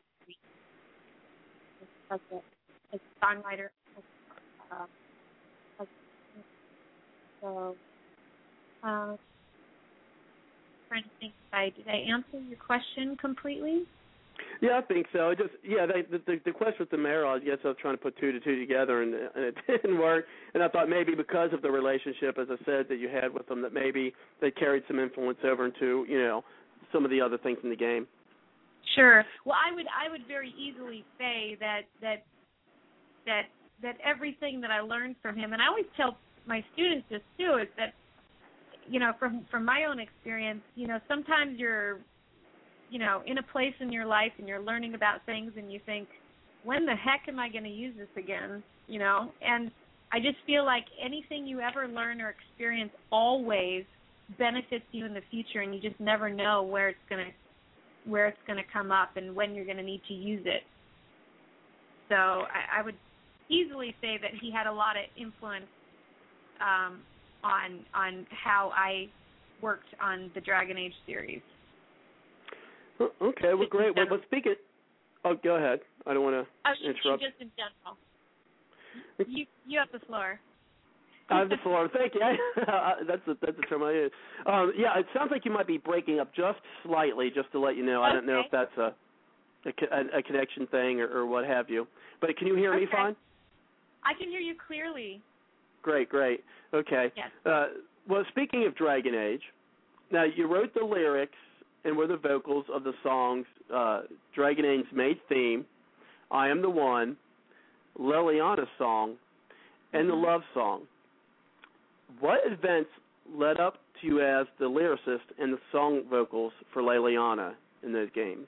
as a, as a songwriter. Um, as, so, um, trying to think if I did I answer your question completely? Yeah, I think so. I just yeah, they, the, the the question with the mayor, I guess I was trying to put two to two together, and, and it didn't work. And I thought maybe because of the relationship, as I said, that you had with them, that maybe they carried some influence over into, you know, some of the other things in the game. Sure. Well, I would I would very easily say that that that that everything that I learned from him, and I always tell my students this too, is that, you know, from from my own experience, you know, sometimes you're, you know, in a place in your life and you're learning about things and you think, when the heck am I going to use this again? You know, and I just feel like anything you ever learn or experience always benefits you in the future, and you just never know where it's going to where it's going to come up and when you're going to need to use it. So I, I would easily say that he had a lot of influence um, on on how I worked on the Dragon Age series. Okay, well, great. Well, let's speak it. Oh, go ahead. I don't want to I was just interrupt. Just in general. You you have the floor. I have the floor. Thank you. that's a, that's the term I use. Um, yeah, it sounds like you might be breaking up just slightly, just to let you know. Okay. I don't know if that's a a, a connection thing or, or what have you. But can you hear okay. me fine? I can hear you clearly. Great, great. Okay. Yes. Uh, well, speaking of Dragon Age, now you wrote the lyrics and were the vocals of the songs uh, Dragon Age's main theme, I Am the One, Leliana's song, and the Love Song. What events led up to you as the lyricist and the song vocals for Leliana in those games?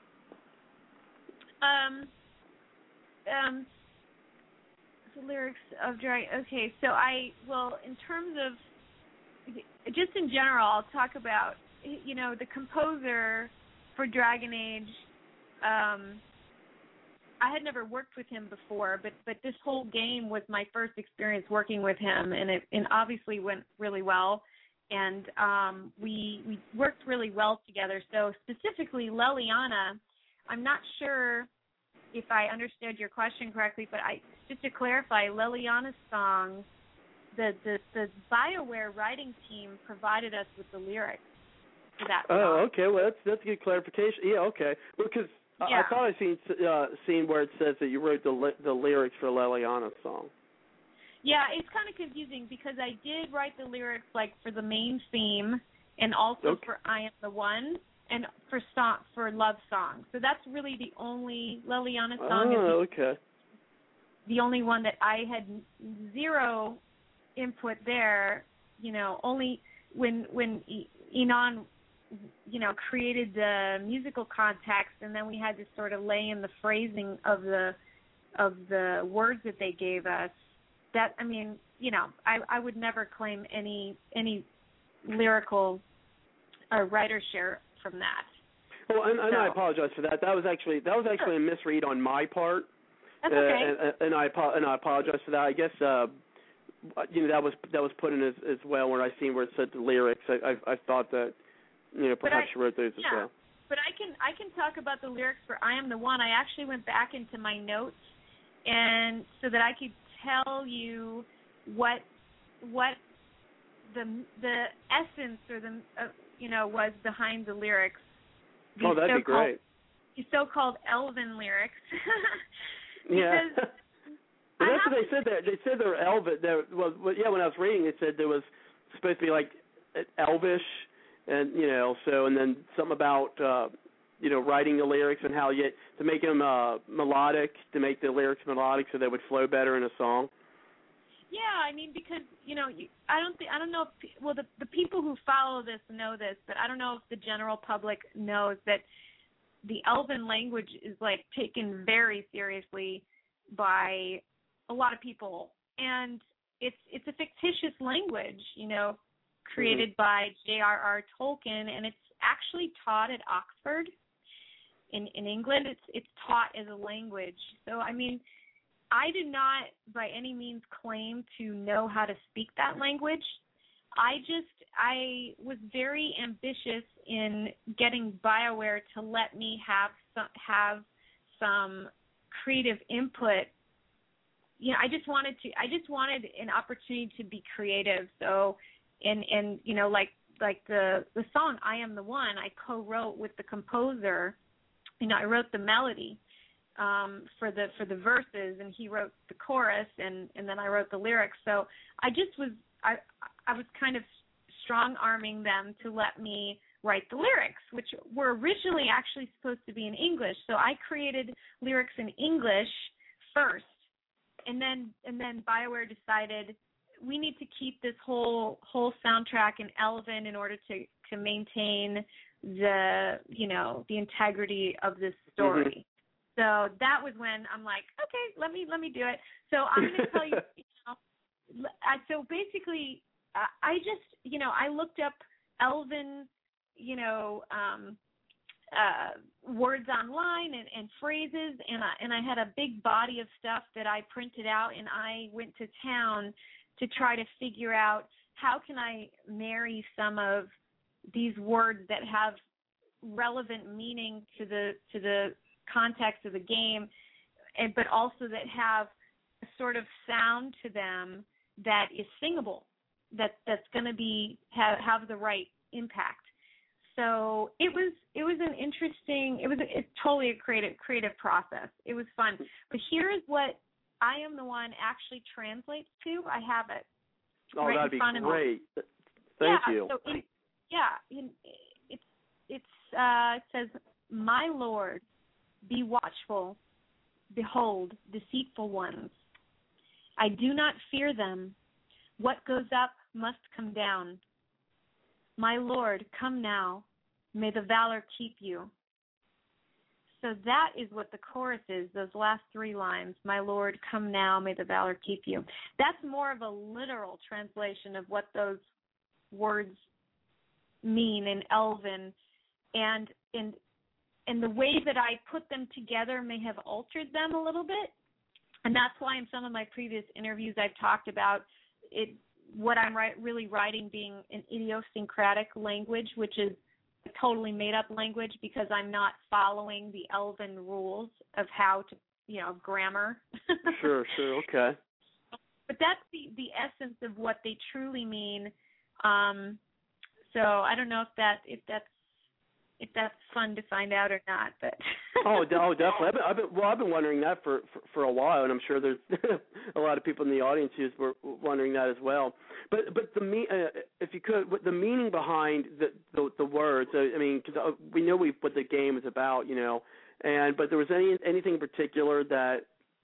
Um, um, the lyrics of Dragon. Okay, so I well, in terms of just in general, I'll talk about, you know, the composer for Dragon Age. Um, I had never worked with him before, but but this whole game was my first experience working with him, and it and obviously went really well, and um, we we worked really well together. So specifically, Leliana, I'm not sure if I understood your question correctly, but I just to clarify, Leliana's song, the the, the BioWare writing team provided us with the lyrics for that song. Oh, okay. Well, that's that's a good clarification. Yeah, okay. Because yeah. I thought I seen uh, seen where it says that you wrote the li- the lyrics for Leliana's song. Yeah, it's kind of confusing because I did write the lyrics like for the main theme and also okay. for I Am the One and for song for Love Song. So that's really the only Leliana song. Oh, is the, okay. the only one that I had zero input there. You know, only when when Enon, you know, created the musical context, and then we had to sort of lay in the phrasing of the of the words that they gave us. That, I mean, you know, I, I would never claim any any lyrical or writer share from that. Well, and, and so. I apologize for that. That was actually that was actually sure. a misread on my part. That's okay. Uh, and, and I and I apologize for that. I guess uh, you know that was that was put in as, as well when I seen where it said the lyrics. I I, I thought that, you know, perhaps I, you wrote those yeah, as well. But I can I can talk about the lyrics for I Am the One. I actually went back into my notes, and so that I could tell you what what the the essence or the uh, you know was behind the lyrics. Oh, that'd be great. The so-called elven lyrics. Yeah. But that's what they said. There, they said they were elven. There, well, yeah. When I was reading, it said there was supposed to be like elvish, and you know, so and then something about uh, you know writing the lyrics and how you to make them uh, melodic, to make the lyrics melodic so they would flow better in a song. Yeah, I mean, because you know, you, I don't think I don't know. If, well, the the people who follow this know this, but I don't know if the general public knows that the Elven language is like taken very seriously by a lot of people, and it's it's a fictitious language, you know, created mm-hmm. by J R R Tolkien, and it's actually taught at Oxford in in England. It's it's taught as a language. So I mean, I do not by any means claim to know how to speak that language. I just I was very ambitious in getting BioWare to let me have some have some creative input. You know, I just wanted to I just wanted an opportunity to be creative. So and and you know, like like the the song I Am the One, I co-wrote with the composer. You know, I wrote the melody um for the for the verses, and he wrote the chorus, and and then I wrote the lyrics. So I just was I I was kind of strong arming them to let me write the lyrics, which were originally actually supposed to be in English. So I created lyrics in English first, and then and then BioWare decided we need to keep this whole whole soundtrack in Elven in order to to maintain the you know the integrity of this story. Mm-hmm. So that was when I'm like, okay, let me let me do it. So I'm going to tell you. you know, I, so basically, uh, I just you know I looked up Elven, you know, um, uh, words online and, and phrases, and I and I had a big body of stuff that I printed out, and I went to town to try to figure out how can I marry some of these words that have relevant meaning to the to the context of the game, and but also that have a sort of sound to them that is singable, that that's going to be have, have the right impact. So it was it was an interesting it was a, it's totally a creative creative process. It was fun. But here is what I Am the One actually translates to. I have it. Oh, right that'd in be front great. Of me. Thank yeah, you. So in, yeah, in, it's it's uh, it says, "My Lord, be watchful. Behold, deceitful ones. I do not fear them. What goes up must come down. My Lord, come now. May the valor keep you." So that is what the chorus is, those last three lines. My Lord, come now. May the valor keep you. That's more of a literal translation of what those words mean in Elven. And in And the way that I put them together may have altered them a little bit. And that's why in some of my previous interviews I've talked about it, what I'm write, really writing being an idiosyncratic language, which is a totally made-up language because I'm not following the Elven rules of how to, you know, grammar. Sure, sure, okay. But that's the, the essence of what they truly mean. Um, so I don't know if that if that's if that's fun to find out or not, but oh, oh, definitely. I've been, I've been, well, I've been wondering that for, for, for a while, and I'm sure there's a lot of people in the audience who's were wondering that as well. But but the me, uh, if you could, the meaning behind the the, the words. Uh, I mean, because we know we what the game is about, you know, and but there was any anything in particular that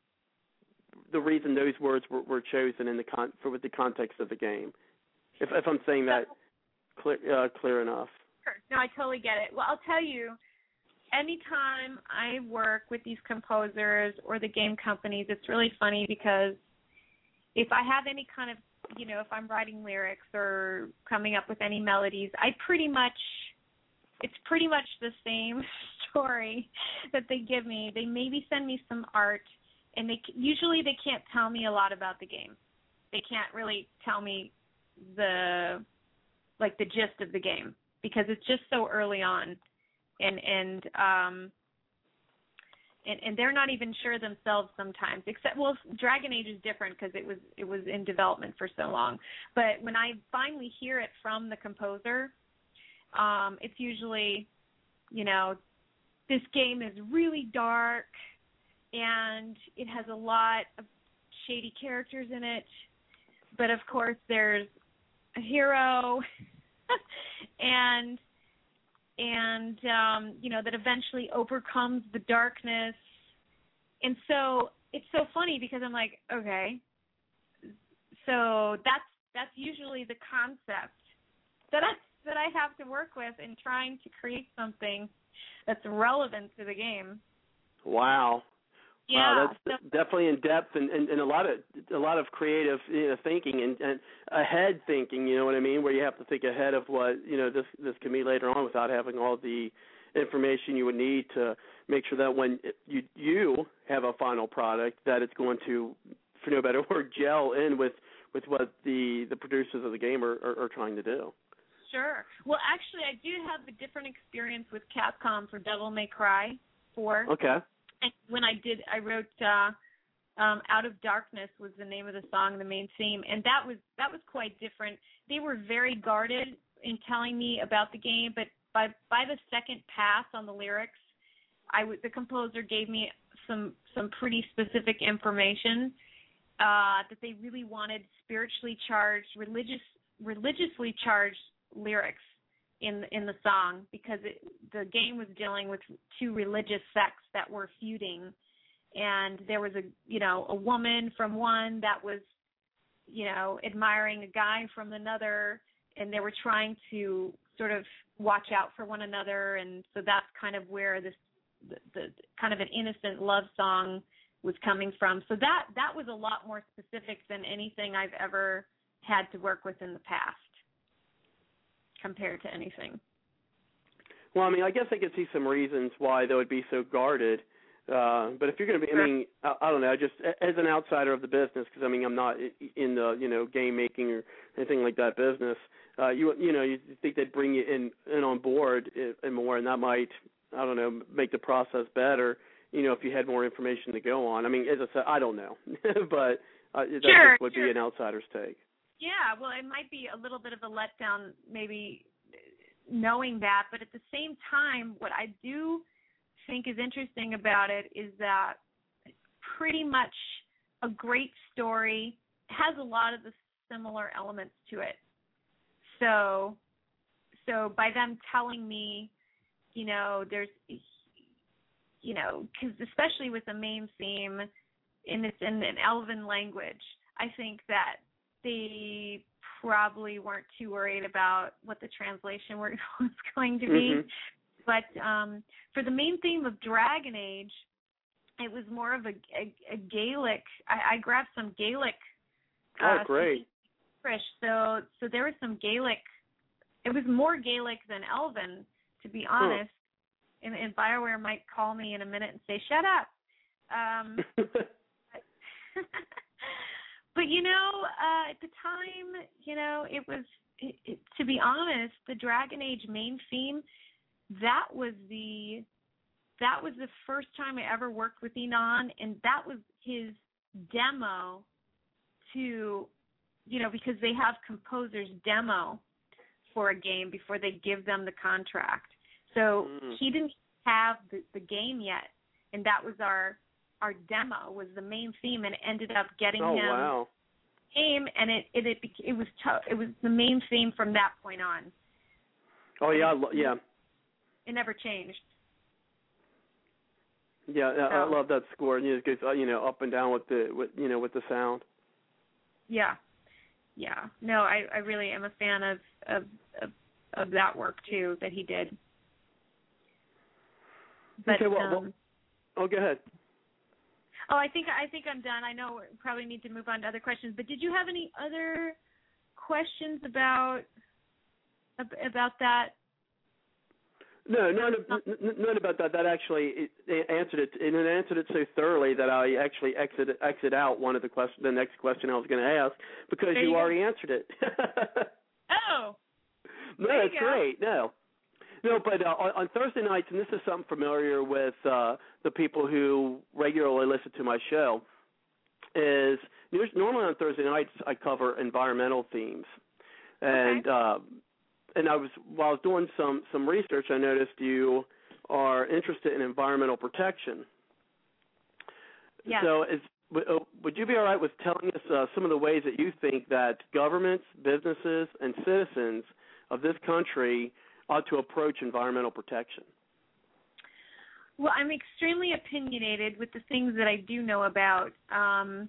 the reason those words were, were chosen in the con for with the context of the game. If if I'm saying that clear uh, clear enough. Sure. No, I totally get it. Well, I'll tell you, anytime I work with these composers or the game companies, it's really funny because if I have any kind of, you know, if I'm writing lyrics or coming up with any melodies, I pretty much, it's pretty much the same story that they give me. They maybe send me some art, and they usually they can't tell me a lot about the game. They can't really tell me the, like the gist of the game, because it's just so early on, and and um, and, and they're not even sure themselves sometimes. Except, well, Dragon Age is different because it was it was in development for so long. But when I finally hear it from the composer, um, it's usually, you know, this game is really dark, and it has a lot of shady characters in it. But of course, there's a hero, and and um, you know, that eventually overcomes the darkness. And so it's so funny because I'm like, okay, so that's that's usually the concept that I that I have to work with in trying to create something that's relevant to the game. Wow. Yeah, wow, that's so, definitely in depth and, and, and a lot of a lot of creative, you know, thinking and, and ahead thinking. You know what I mean? Where you have to think ahead of what, you know, this this can be later on without having all the information you would need to make sure that when you you have a final product that it's going to, for no better word, gel in with, with what the, the producers of the game are, are, are trying to do. Sure. Well, actually, I do have a different experience with Capcom for Devil May Cry four. Okay. And when I did, I wrote uh, um, "Out of Darkness" was the name of the song, the main theme, and that was that was quite different. They were very guarded in telling me about the game, but by by the second pass on the lyrics, I w- the composer gave me some some pretty specific information uh, that they really wanted spiritually charged, religious religiously charged lyrics in in the song, because it, the game was dealing with two religious sects that were feuding, and there was a you know a woman from one that was you know admiring a guy from another, and they were trying to sort of watch out for one another, and so that's kind of where this the, the kind of an innocent love song was coming from. So that that was a lot more specific than anything I've ever had to work with in the past, compared to anything. Well, I mean, I guess I could see some reasons why they would be so guarded. Uh, but if you're going to be, I mean, I, I don't know, just as an outsider of the business, because I mean, I'm not in the you know game making or anything like that business. Uh, you you know, you think they'd bring you in, in on board and more, and that might, I don't know, make the process better. You know, if you had more information to go on. I mean, as I said, I don't know, but uh, that sure, would sure. be an outsider's take. Yeah, well, it might be a little bit of a letdown, maybe knowing that, but at the same time, what I do think is interesting about it is that pretty much a great story has a lot of the similar elements to it. So, so by them telling me, you know, there's, you know, because especially with the main theme, and it's in an Elven language, I think that they probably weren't too worried about what the translation was going to be. Mm-hmm. But um, for the main theme of Dragon Age, it was more of a, a, a Gaelic. I, I grabbed some Gaelic. Oh, uh, great. So, so there was some Gaelic. It was more Gaelic than Elven, to be honest. Huh. And, and BioWare might call me in a minute and say, "Shut up." Um, but, but you know, uh, at the time, you know, it was. It, it, to be honest, the Dragon Age main theme. That was the that was the first time I ever worked with Ynon, and that was his demo to, you know, because they have composers demo for a game before they give them the contract. So mm. he didn't have the, the game yet, and that was our our demo was the main theme, and it ended up getting oh, him wow. game, and it it it, it was t- it was the main theme from that point on. Oh yeah, yeah. It never changed. Yeah, so, I love that score. And it goes, you know, up and down with the, with, you know, with the sound. Yeah, yeah. No, I, I really am a fan of, of of of that work too that he did. But, okay, well, um, well, oh, go ahead. Oh, I think I think I'm done. I know we probably need to move on to other questions. But did you have any other questions about about that? No, none, none about that. That actually it, it answered it, and it answered it so thoroughly that I actually exited exit out one of the question, the next question I was going to ask because there you, you already answered it. oh, no, there it's great. No, No, but uh, on, on Thursday nights, and this is something familiar with uh, the people who regularly listen to my show, is normally on Thursday nights I cover environmental themes, and okay. uh, and I was while I was doing some some research, I noticed you are interested in environmental protection. Yes. So, is, would you be all right with telling us uh, some of the ways that you think that governments, businesses, and citizens of this country ought to approach environmental protection? Well, I'm extremely opinionated with the things that I do know about. Um,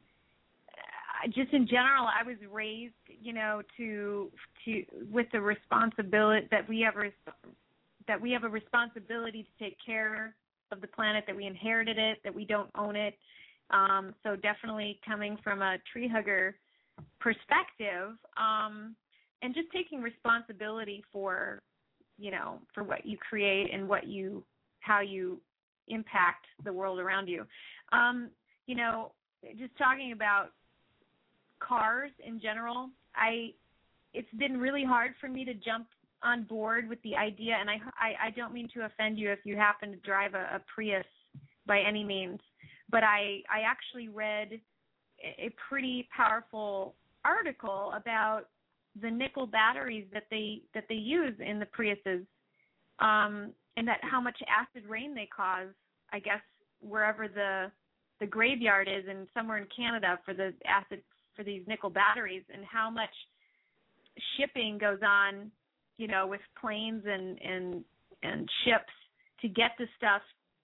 just in general, I was raised, you know, to to with the responsibility that we have that we have a responsibility to take care of the planet, that we inherited it, that we don't own it. Um, so definitely coming from a tree hugger perspective, um, and just taking responsibility for, you know, for what you create and what you, how you impact the world around you. Um, you know, just talking about cars in general, I, it's been really hard for me to jump on board with the idea, and I, I, I don't mean to offend you if you happen to drive a, a Prius by any means, but I, I actually read a pretty powerful article about the nickel batteries that they that they use in the Priuses, um, and that how much acid rain they cause, I guess, wherever the the graveyard is, and somewhere in Canada for the acid for these nickel batteries, and how much shipping goes on, you know, with planes and and and ships to get the stuff,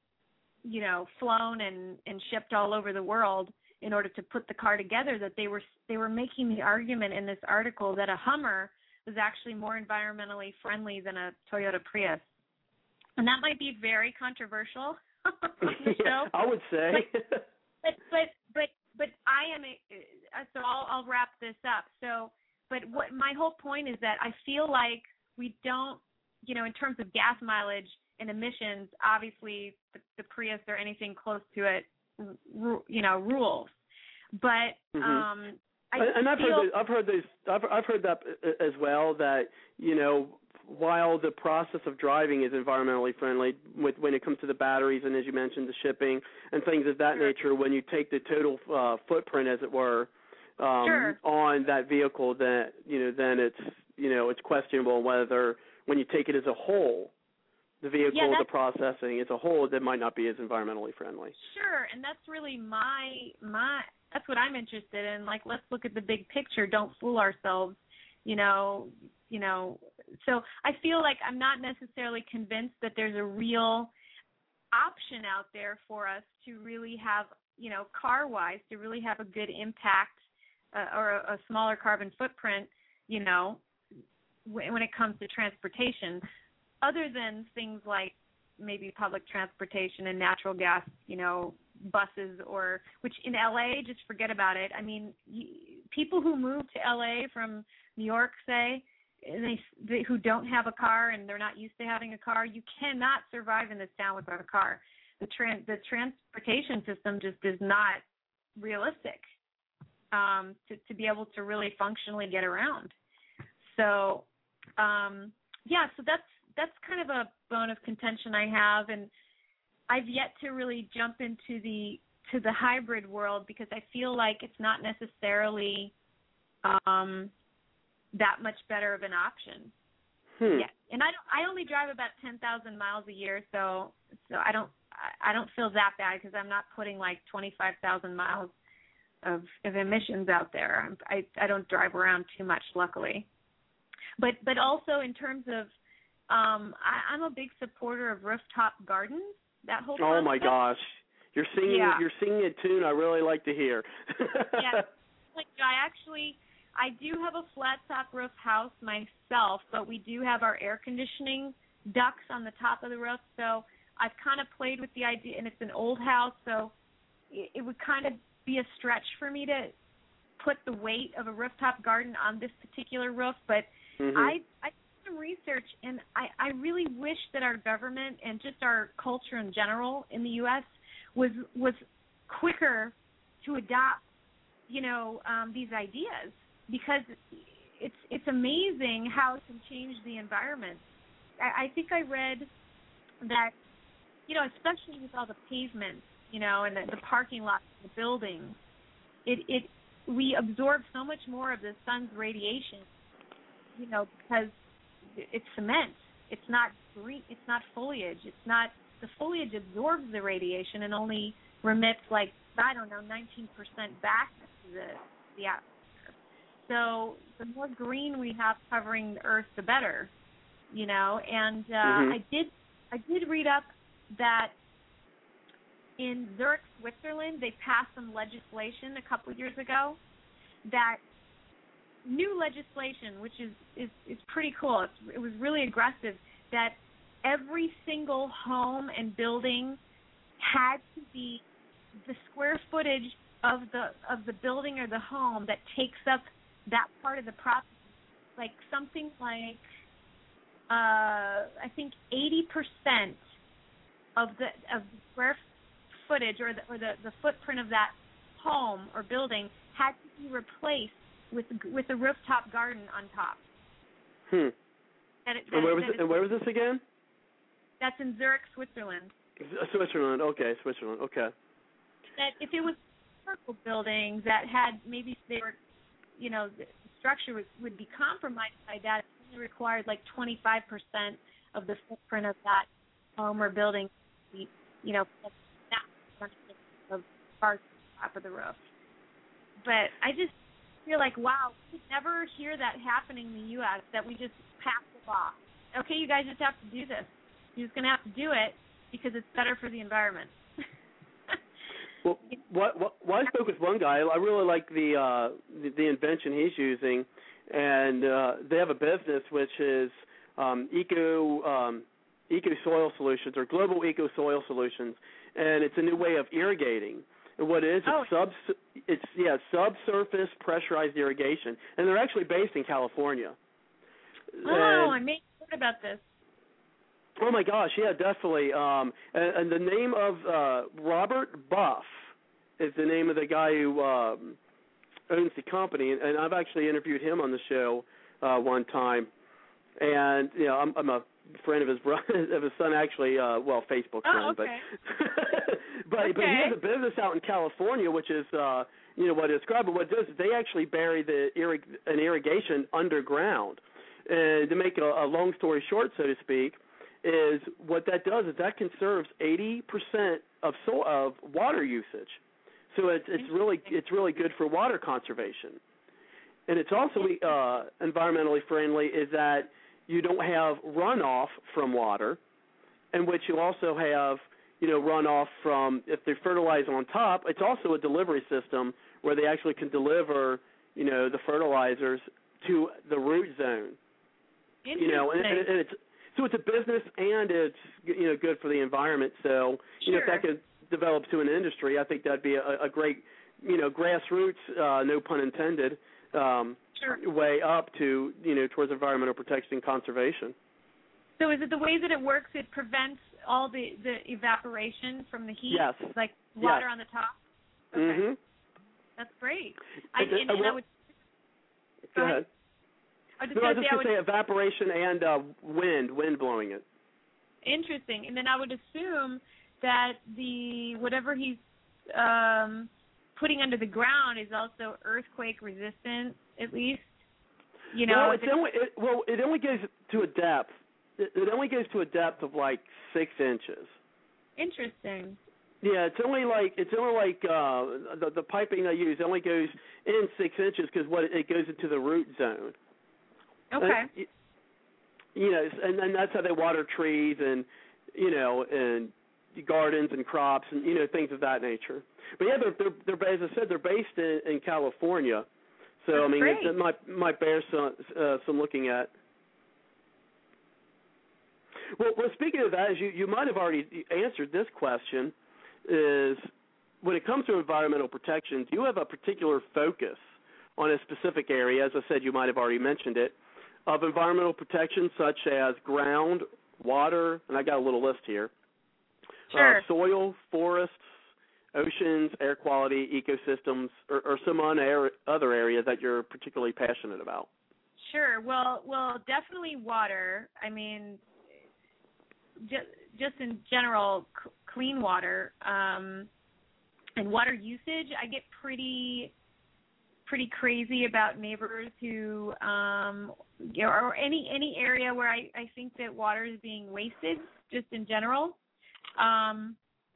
you know, flown and, and shipped all over the world in order to put the car together, that they were they were making the argument in this article that a Hummer was actually more environmentally friendly than a Toyota Prius. And that might be very controversial on the show. I would say. But but but but, but I am a, so I'll I'll wrap this up. So but what my whole point is that I feel like we don't, you know, in terms of gas mileage and emissions, obviously the, the Prius or anything close to it, ru- you know, rules. But mm-hmm. um, I and I've feel heard that, I've heard this I've I've heard that as well, that, you know, while the process of driving is environmentally friendly, with when it comes to the batteries and, as you mentioned, the shipping and things of that sure. nature, when you take the total uh, footprint, as it were, um, sure. on that vehicle, that, you know, then it's, you know, it's questionable whether when you take it as a whole, the vehicle, yeah, the processing as a whole, that might not be as environmentally friendly. Sure, and that's really my my that's what I'm interested in. Like, let's look at the big picture. Don't fool ourselves, you know. You know. So I feel like I'm not necessarily convinced that there's a real option out there for us to really have, you know, car-wise, to really have a good impact uh, or a, a smaller carbon footprint, you know, w- when it comes to transportation, other than things like maybe public transportation and natural gas, you know, buses, or which in L A, just forget about it. I mean, y- people who move to L A from New York, say, and they, they who don't have a car and they're not used to having a car, you cannot survive in this town without a car. The tran- the transportation system just is not realistic um, to, to be able to really functionally get around. So, um, yeah, so that's that's kind of a bone of contention I have, and I've yet to really jump into the to the hybrid world, because I feel like it's not necessarily um, that much better of an option. Hmm. Yeah, and I don't. I only drive about ten thousand miles a year, so so I don't I don't feel that bad, because I'm not putting like twenty-five thousand miles of, of emissions out there. I I don't drive around too much, luckily. But but also in terms of um, I, I'm a big supporter of rooftop gardens. That whole concept. Oh my gosh, you're singing yeah. you're singing a tune I really like to hear. Yeah, like I actually I do have a flat top roof house myself, but we do have our air conditioning ducts on the top of the roof. So I've kind of played with the idea, and it's an old house, so it, it would kind of be a stretch for me to put the weight of a rooftop garden on this particular roof. But mm-hmm. I I did some research, and I, I really wish that our government and just our culture in general in the U S was was quicker to adopt, you know, um, these ideas, because it's it's amazing how it can change the environment. I, I think I read that, you know, especially with all the pavements, you know, and the, the parking lots, the buildings, it, it we absorb so much more of the sun's radiation, you know, because it's cement. It's not green. It's not foliage. It's not the foliage absorbs the radiation and only remits like I don't know nineteen percent back to the the atmosphere. So the more green we have covering the earth, the better, you know. And uh, mm-hmm. I did I did read up that in Zurich, Switzerland, they passed some legislation a couple of years ago that new legislation, which is, is, is pretty cool. It's, it was really aggressive, that every single home and building had to be the square footage of the of the building or the home that takes up that part of the property, like something like uh, I think eighty percent of the of the square footage or the or the, the footprint of that home or building had to be replaced with with a rooftop garden on top. Hmm. That it, that and where was it, it, and where was this again? That's in Zurich, Switzerland. Switzerland. Okay, Switzerland. Okay. That if it was historical buildings that had maybe they were, you know, the structure would, would be compromised by that. It only required like twenty-five percent of the footprint of that home or building, you know, of parts top of the roof. But I just feel like, wow, we never hear that happening in the U S, that we just pass the law. Okay, you guys just have to do this. You're just going to have to do it because it's better for the environment. Well, what, what, well, I spoke with one guy. I really like the, uh, the the invention he's using, and uh, they have a business which is um, eco um, eco soil solutions or global eco soil solutions, and it's a new way of irrigating. And what it is, oh. it's sub, it's yeah, subsurface pressurized irrigation, and they're actually based in California. Oh, and, I may have heard about this. Oh my gosh, yeah, definitely. Um, and, and the name of uh, Robert Buff is the name of the guy who um, owns the company, and, and I've actually interviewed him on the show uh, one time. And you know, I'm, I'm a friend of his brother, of his son, actually. Uh, well, Facebook oh, friend, okay. but but okay. but he has a business out in California, which is uh, you know what it's described. But what it does is they actually bury the irrig- an irrigation underground. And to make a, a long story short, so to speak, is what that does is that conserves eighty percent of so, of water usage. So it's it's really it's really good for water conservation. And it's also uh, environmentally friendly is that you don't have runoff from water, in which you also have, you know, runoff from, if they fertilize on top, it's also a delivery system where they actually can deliver, you know, the fertilizers to the root zone. You know, and, and it's so it's a business and it's, you know, good for the environment. So, you sure. know, if that could develop to an industry, I think that'd be a, a great, you know, grassroots, uh, no pun intended, um, sure. way up to, you know, towards environmental protection and conservation. So is it the way that it works, it prevents all the, the evaporation from the heat? Yes. Like water yes. on the top? Okay. Mm-hmm. That's great. I, and, and, and, and I would, go ahead. I was just no, I was going just to say, say, say evaporation and uh, wind, wind blowing it. Interesting. And then I would assume that the whatever he's um, putting under the ground is also earthquake resistant, at least. You know, well, it's only, it, well, it only goes to a depth. It, it only goes to a depth of like six inches. Interesting. Yeah, it's only like it's only like uh, the the piping they use only goes in six inches because what it goes into the root zone. Okay. And, you know, and, and that's how they water trees and, you know, and gardens and crops and, you know, things of that nature. But yeah, they're, they're, they're as I said, they're based in, in California. So, that's I mean, great. it, it might, might bear some, uh, some looking at. Well, well, speaking of that, as you, you might have already answered this question, is when it comes to environmental protection, do you have a particular focus on a specific area? As I said, you might have already mentioned it, of environmental protection such as ground, water, and I got a little list here, sure. uh, soil, forests, oceans, air quality, ecosystems, or, or some other area that you're particularly passionate about. Sure. Well, well, definitely water. I mean, just, just in general, c- clean water um, and water usage, I get pretty pretty crazy about neighbors who, um, you know, or any any area where I, I think that water is being wasted, just in general. Um,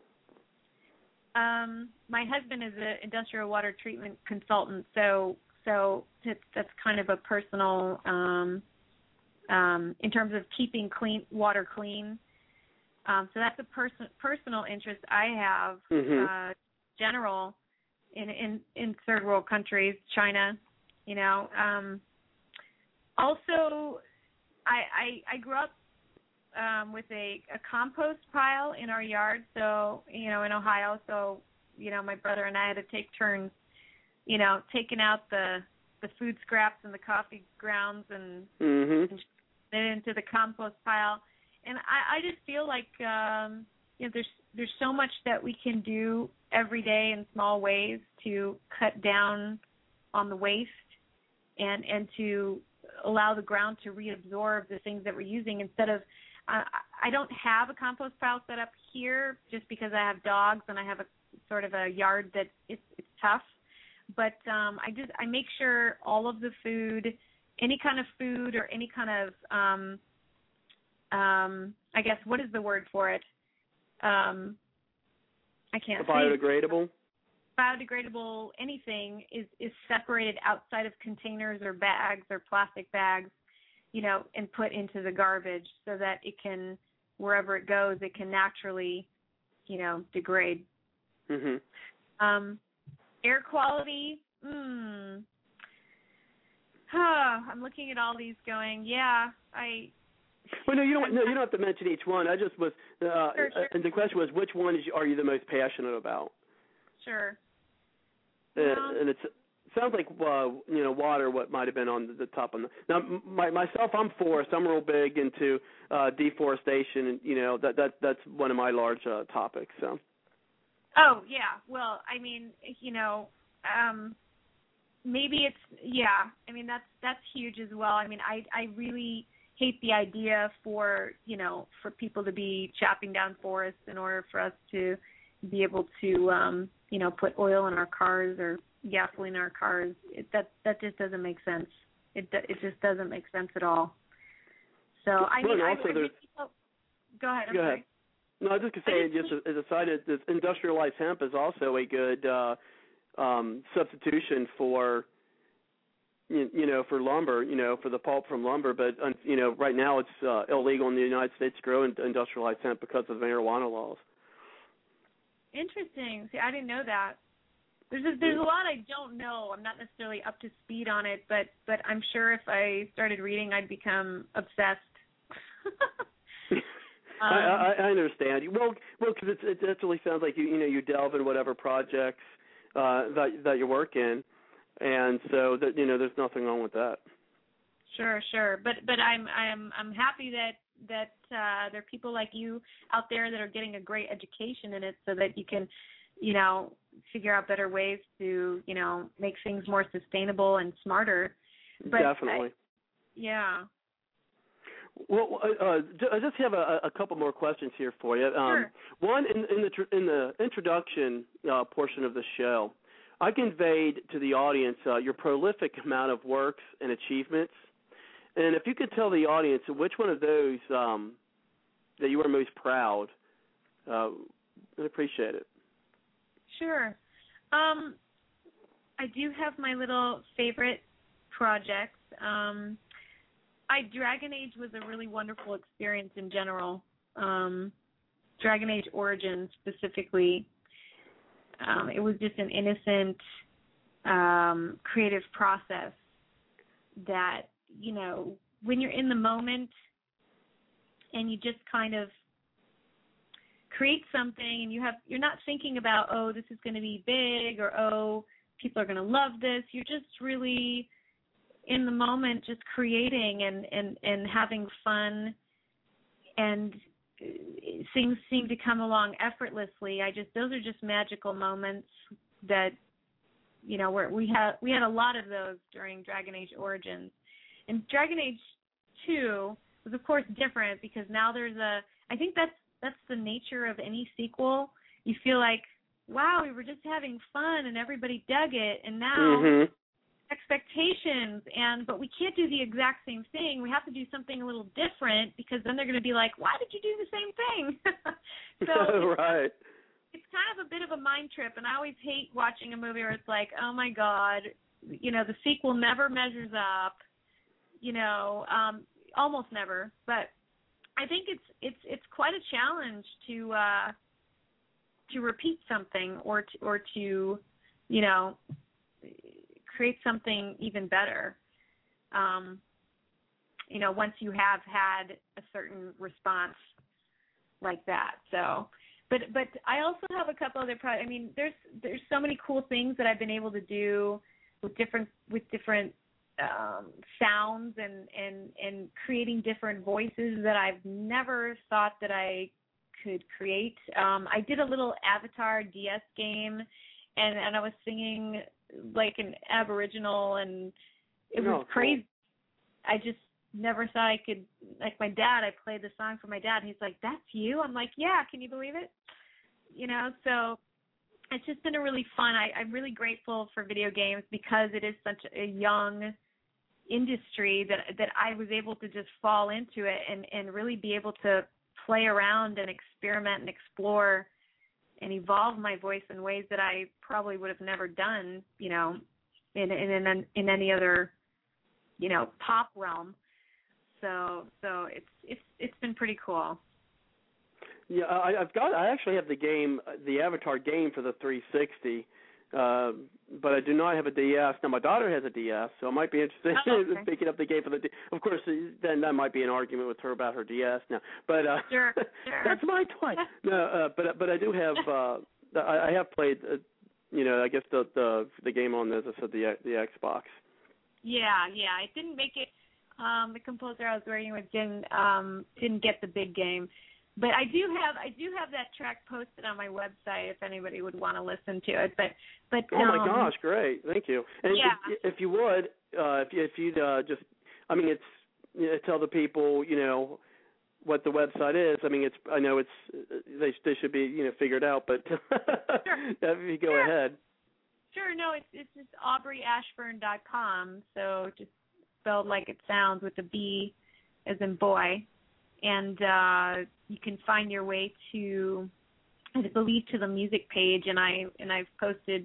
um, my husband is an industrial water treatment consultant, so so that's, that's kind of a personal, um, um, in terms of keeping clean water clean. Um, so that's a person personal interest I have, mm-hmm. uh, general. In, in, in third world countries, China, you know. Um, also, I, I I grew up um, with a, a compost pile in our yard, so, you know, in Ohio. So, you know, my brother and I had to take turns, you know, taking out the the food scraps and the coffee grounds and, mm-hmm. and it into the compost pile. And I, I just feel like um, you know, there's there's so much that we can do every day in small ways to cut down on the waste and and to allow the ground to reabsorb the things that we're using instead of uh, I don't have a compost pile set up here just because I have dogs and I have a sort of a yard that it's, it's tough, but um, I just I make sure all of the food, any kind of food or any kind of um, um, I guess what is the word for it? Um, I can't say biodegradable. Biodegradable anything is, is separated outside of containers or bags or plastic bags, you know, and put into the garbage so that it can, wherever it goes, it can naturally, you know, degrade. Mm-hmm. Um, air quality, hmm. Huh, I'm looking at all these going, yeah, I... Well, no, you don't. No, you don't have to mention each one. I just was, uh, sure, sure. and the question was, which one is, are you the most passionate about? Sure. Uh, Well, and it's, it sounds like uh, you know, water. What might have been on the, the top on the. Now, my, myself, I'm forest. I'm real big into uh, deforestation, and you know that that that's one of my large uh, topics. So. Oh yeah. Well, I mean, you know, um, maybe it's yeah. I mean, that's that's huge as well. I mean, I I really hate the idea for, you know, for people to be chopping down forests in order for us to be able to, um, you know, put oil in our cars or gasoline in our cars. It, that that just doesn't make sense. It it just doesn't make sense at all. So I well, mean, I, also I there's, oh, go ahead. I'm go sorry. ahead. No, I was just going to say, just as a side, this industrialized hemp is also a good uh, um, substitution for. You know, for lumber, you know, for the pulp from lumber, but, you know, right now it's uh, illegal in the United States to grow industrialized hemp because of marijuana laws. Interesting. See, I didn't know that. There's a, there's a lot I don't know. I'm not necessarily up to speed on it, but, but I'm sure if I started reading, I'd become obsessed. um, I, I, I understand. Well, well, because it, it definitely sounds like you, you know, you delve in whatever projects uh, that that you work in. And so that, you know, there's nothing wrong with that. Sure, sure. But but I'm I'm I'm happy that that uh, there are people like you out there that are getting a great education in it, so that you can, you know, figure out better ways to, you know, make things more sustainable and smarter. But Definitely. I, yeah. Well, uh, I just have a, a couple more questions here for you. Um, Sure. One, in, in the in the introduction uh, portion of the show, I conveyed to the audience uh, your prolific amount of works and achievements, and if you could tell the audience which one of those um, that you are most proud, uh, I'd appreciate it. Sure. Um, I do have my little favorite projects. Um, I Dragon Age was a really wonderful experience in general. Um, Dragon Age Origins specifically. Um, it was just an innocent, um, creative process that, you know, when you're in the moment and you just kind of create something and you have, you're not thinking about, oh, this is going to be big or, oh, people are going to love this. You're just really in the moment just creating and, and, and having fun, and things seem to come along effortlessly. I just, those are just magical moments that, you know, where we had we had a lot of those during Dragon Age Origins. And Dragon Age two was, of course, different because now there's a I think that's that's the nature of any sequel. You feel like, wow, we were just having fun and everybody dug it, and now mm-hmm. expectations, and but we can't do the exact same thing. We have to do something a little different, because then they're going to be like, why did you do the same thing? So right. It's, it's kind of a bit of a mind trip, and I always hate watching a movie where it's like, oh my God, you know, the sequel never measures up, you know, um, almost never. But I think it's it's it's quite a challenge to uh, to repeat something or to, or to, you know, create something even better. Um, you know, once you have had a certain response like that. So, but but I also have a couple other projects. I mean, there's there's so many cool things that I've been able to do with different with different um, sounds and, and and creating different voices that I've never thought that I could create. Um, I did a little Avatar D S game, and, and I was singing like an Aboriginal, and it was oh, crazy. Cool. I just never thought I could, like my dad, I played the song for my dad, and he's like, that's you? I'm like, yeah, can you believe it? You know, so it's just been a really fun, I, I'm really grateful for video games because it is such a young industry that that I was able to just fall into it and, and really be able to play around and experiment and explore and evolve my voice in ways that I probably would have never done, you know, in in in, in any other, you know, pop realm. So so it's it's it's been pretty cool. Yeah, I, I've got. I actually have the game, the Avatar game for the three sixty, uh, but I do not have a D S. Now my daughter has a D S, so I might be interested oh, in okay. picking up the game for the. D- of course, then that might be an argument with her about her D S now. But uh, sure, sure. that's my toy. No, uh, but but I do have. Uh, I, I have played. Uh, you know, I guess the the the game on this. I said the the Xbox. Yeah, yeah. It didn't make it. Um, the composer I was working with didn't um, didn't get the big game. But I do have I do have that track posted on my website if anybody would want to listen to it. But but oh my um, gosh, great, thank you. And yeah. if, if you would, uh, if you if you'd uh, just, I mean, it's you know, tell the people you know what the website is. I mean, it's I know it's they they should be you know figured out, but sure. if you go sure. ahead. Sure, no, it's it's just aubrey ashburn dot com. So just spelled like it sounds with a B as in boy. And uh, you can find your way to, I believe, to the music page, and I and I've posted.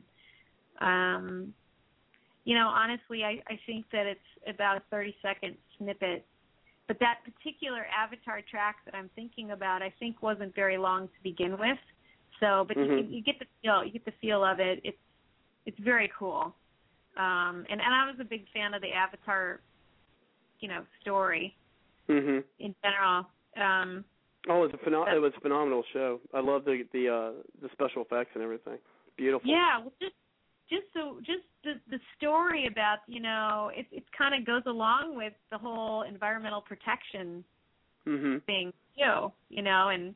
Um, you know, honestly, I, I think that it's about a thirty second snippet, but that particular Avatar track that I'm thinking about, I think, wasn't very long to begin with. So, but mm-hmm. you, you get the feel, you get the feel of it. It's it's very cool, um, and and I was a big fan of the Avatar, you know, story. Mm-hmm. In general, um, oh, it was a phenom- it was a phenomenal show. I love the the uh, the special effects and everything. Beautiful. Yeah, well, just just so just the the story about you know it it kind of goes along with the whole environmental protection mm-hmm. thing too, you know. And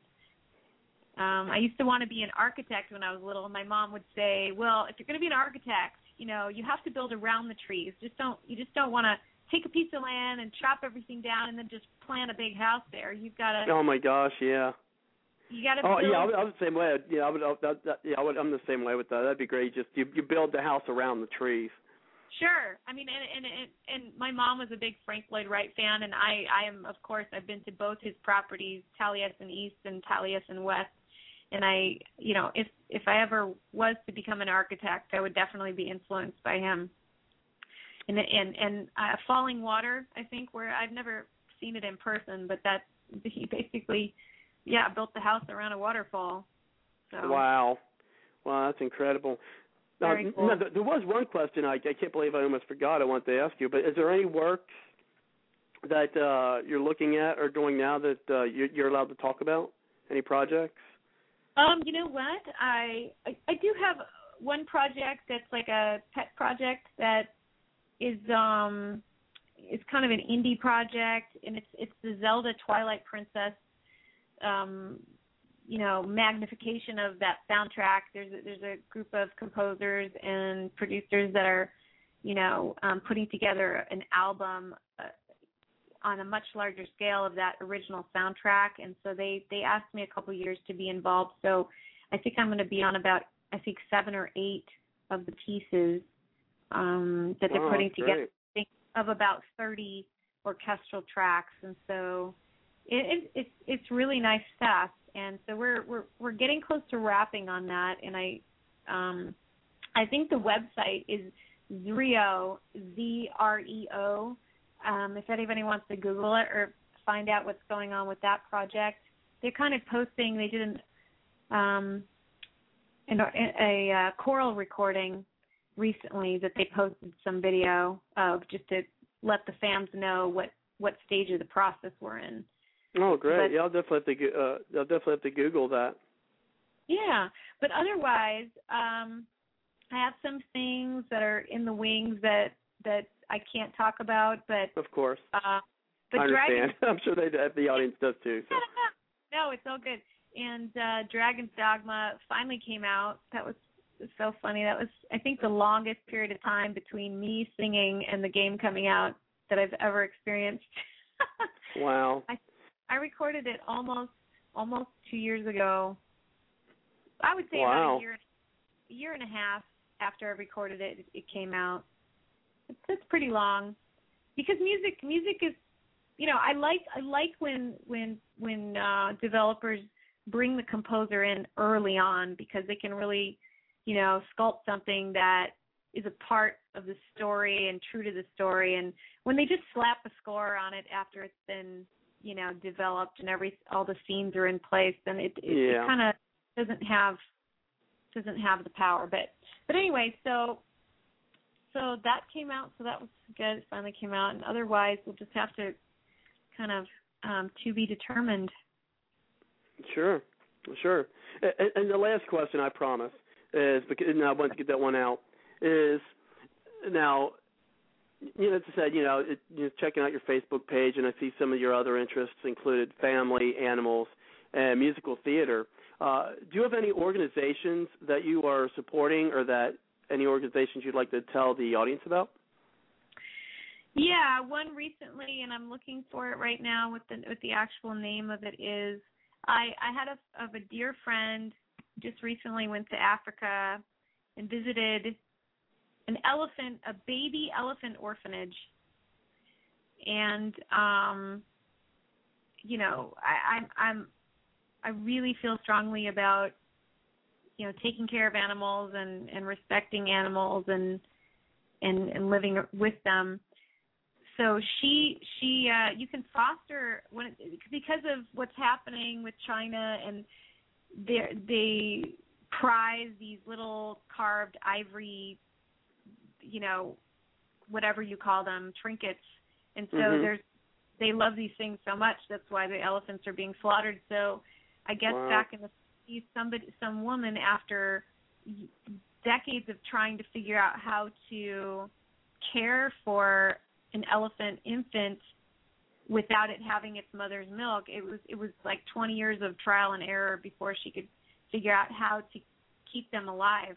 um, I used to want to be an architect when I was little, and my mom would say, "Well, if you're going to be an architect, you know, you have to build around the trees. Just don't you just don't want to." Take a piece of land and chop everything down and then just plant a big house there. You've got to. Oh my gosh, yeah. You got to. Oh build. yeah, I'm, I'm the same way. Yeah, I would. I, that, that, yeah, I would, I'm the same way with that. That'd be great. Just you, you build the house around the trees. Sure. I mean, and and and, and my mom was a big Frank Lloyd Wright fan, and I I am of course I've been to both his properties, Taliesin East and Taliesin West, and I you know if if I ever was to become an architect, I would definitely be influenced by him. And and and uh, Falling Water, I think, where I've never seen it in person, but that he basically, yeah, built the house around a waterfall. So. Wow, wow, that's incredible. Very uh, cool. No, there was one question I, I can't believe I almost forgot I wanted to ask you. But is there any work that uh, you're looking at or doing now that uh, you're, you're allowed to talk about? Any projects? Um, you know what? I, I I do have one project that's like a pet project that. Is um, it's kind of an indie project, and it's it's the Zelda Twilight Princess, um, you know, magnification of that soundtrack. There's a, there's a group of composers and producers that are, you know, um, putting together an album uh, on a much larger scale of that original soundtrack, and so they they asked me a couple years to be involved. So I think I'm going to be on about I think seven or eight of the pieces um, that they're wow, putting together. great. I think of about thirty orchestral tracks, and so it, it, it's it's really nice stuff. And so we're we're we're getting close to wrapping on that, and I um, I think the website is Zreo, Z R E O. Um, if anybody wants to Google it or find out what's going on with that project, they're kind of posting. They did an, um, an, a, a choral recording recently that they posted some video of just to let the fans know what, what stage of the process we're in. Oh, great! But, yeah, I'll definitely have to. go- Uh, I'll definitely have to Google that. Yeah, but otherwise, um, I have some things that are in the wings that that I can't talk about, but Of course. uh, but I understand. Dragon, I'm sure they the audience does too. So. no, it's all good. And uh, Dragon's Dogma finally came out. That was so funny. That was, I think, the longest period of time between me singing and the game coming out that I've ever experienced. Wow. I I recorded it almost almost two years ago. I would say Wow. about a year a year and a half after I recorded it, it, it came out. It's, it's pretty long because music music is, you know, I like I like when when when uh, developers bring the composer in early on because they can really, you know, sculpt something that is a part of the story and true to the story. And when they just slap a score on it after it's been, you know, developed and every all the scenes are in place, then it it, Yeah. it kind of doesn't have doesn't have the power. But but anyway, so so that came out. So that was good. It finally came out. And otherwise, we'll just have to kind of um, to be determined. Sure, sure. And, and the last question, I promise, is because and I want to get that one out. Is now, you know, as I said, you know, it, you know, checking out your Facebook page, and I see some of your other interests included family, animals, and musical theater. Uh, do you have any organizations that you are supporting, or that any organizations you'd like to tell the audience about? Yeah, one recently, and I'm looking for it right now. With the with the actual name of it is, I I had a of a dear friend just recently went to Africa and visited an elephant, a baby elephant orphanage, and um, you know, I, I'm I'm I really feel strongly about, you know, taking care of animals and, and respecting animals and, and and living with them. So she she uh, you can foster when it, because of what's happening with China, and they they prize these little carved ivory, you know, whatever you call them, trinkets, and so mm-hmm. there's they love these things so much. That's why the elephants are being slaughtered. So I guess wow. back in the fifties, somebody some woman, after decades of trying to figure out how to care for an elephant infant without it having its mother's milk, it was it was like twenty years of trial and error before she could figure out how to keep them alive.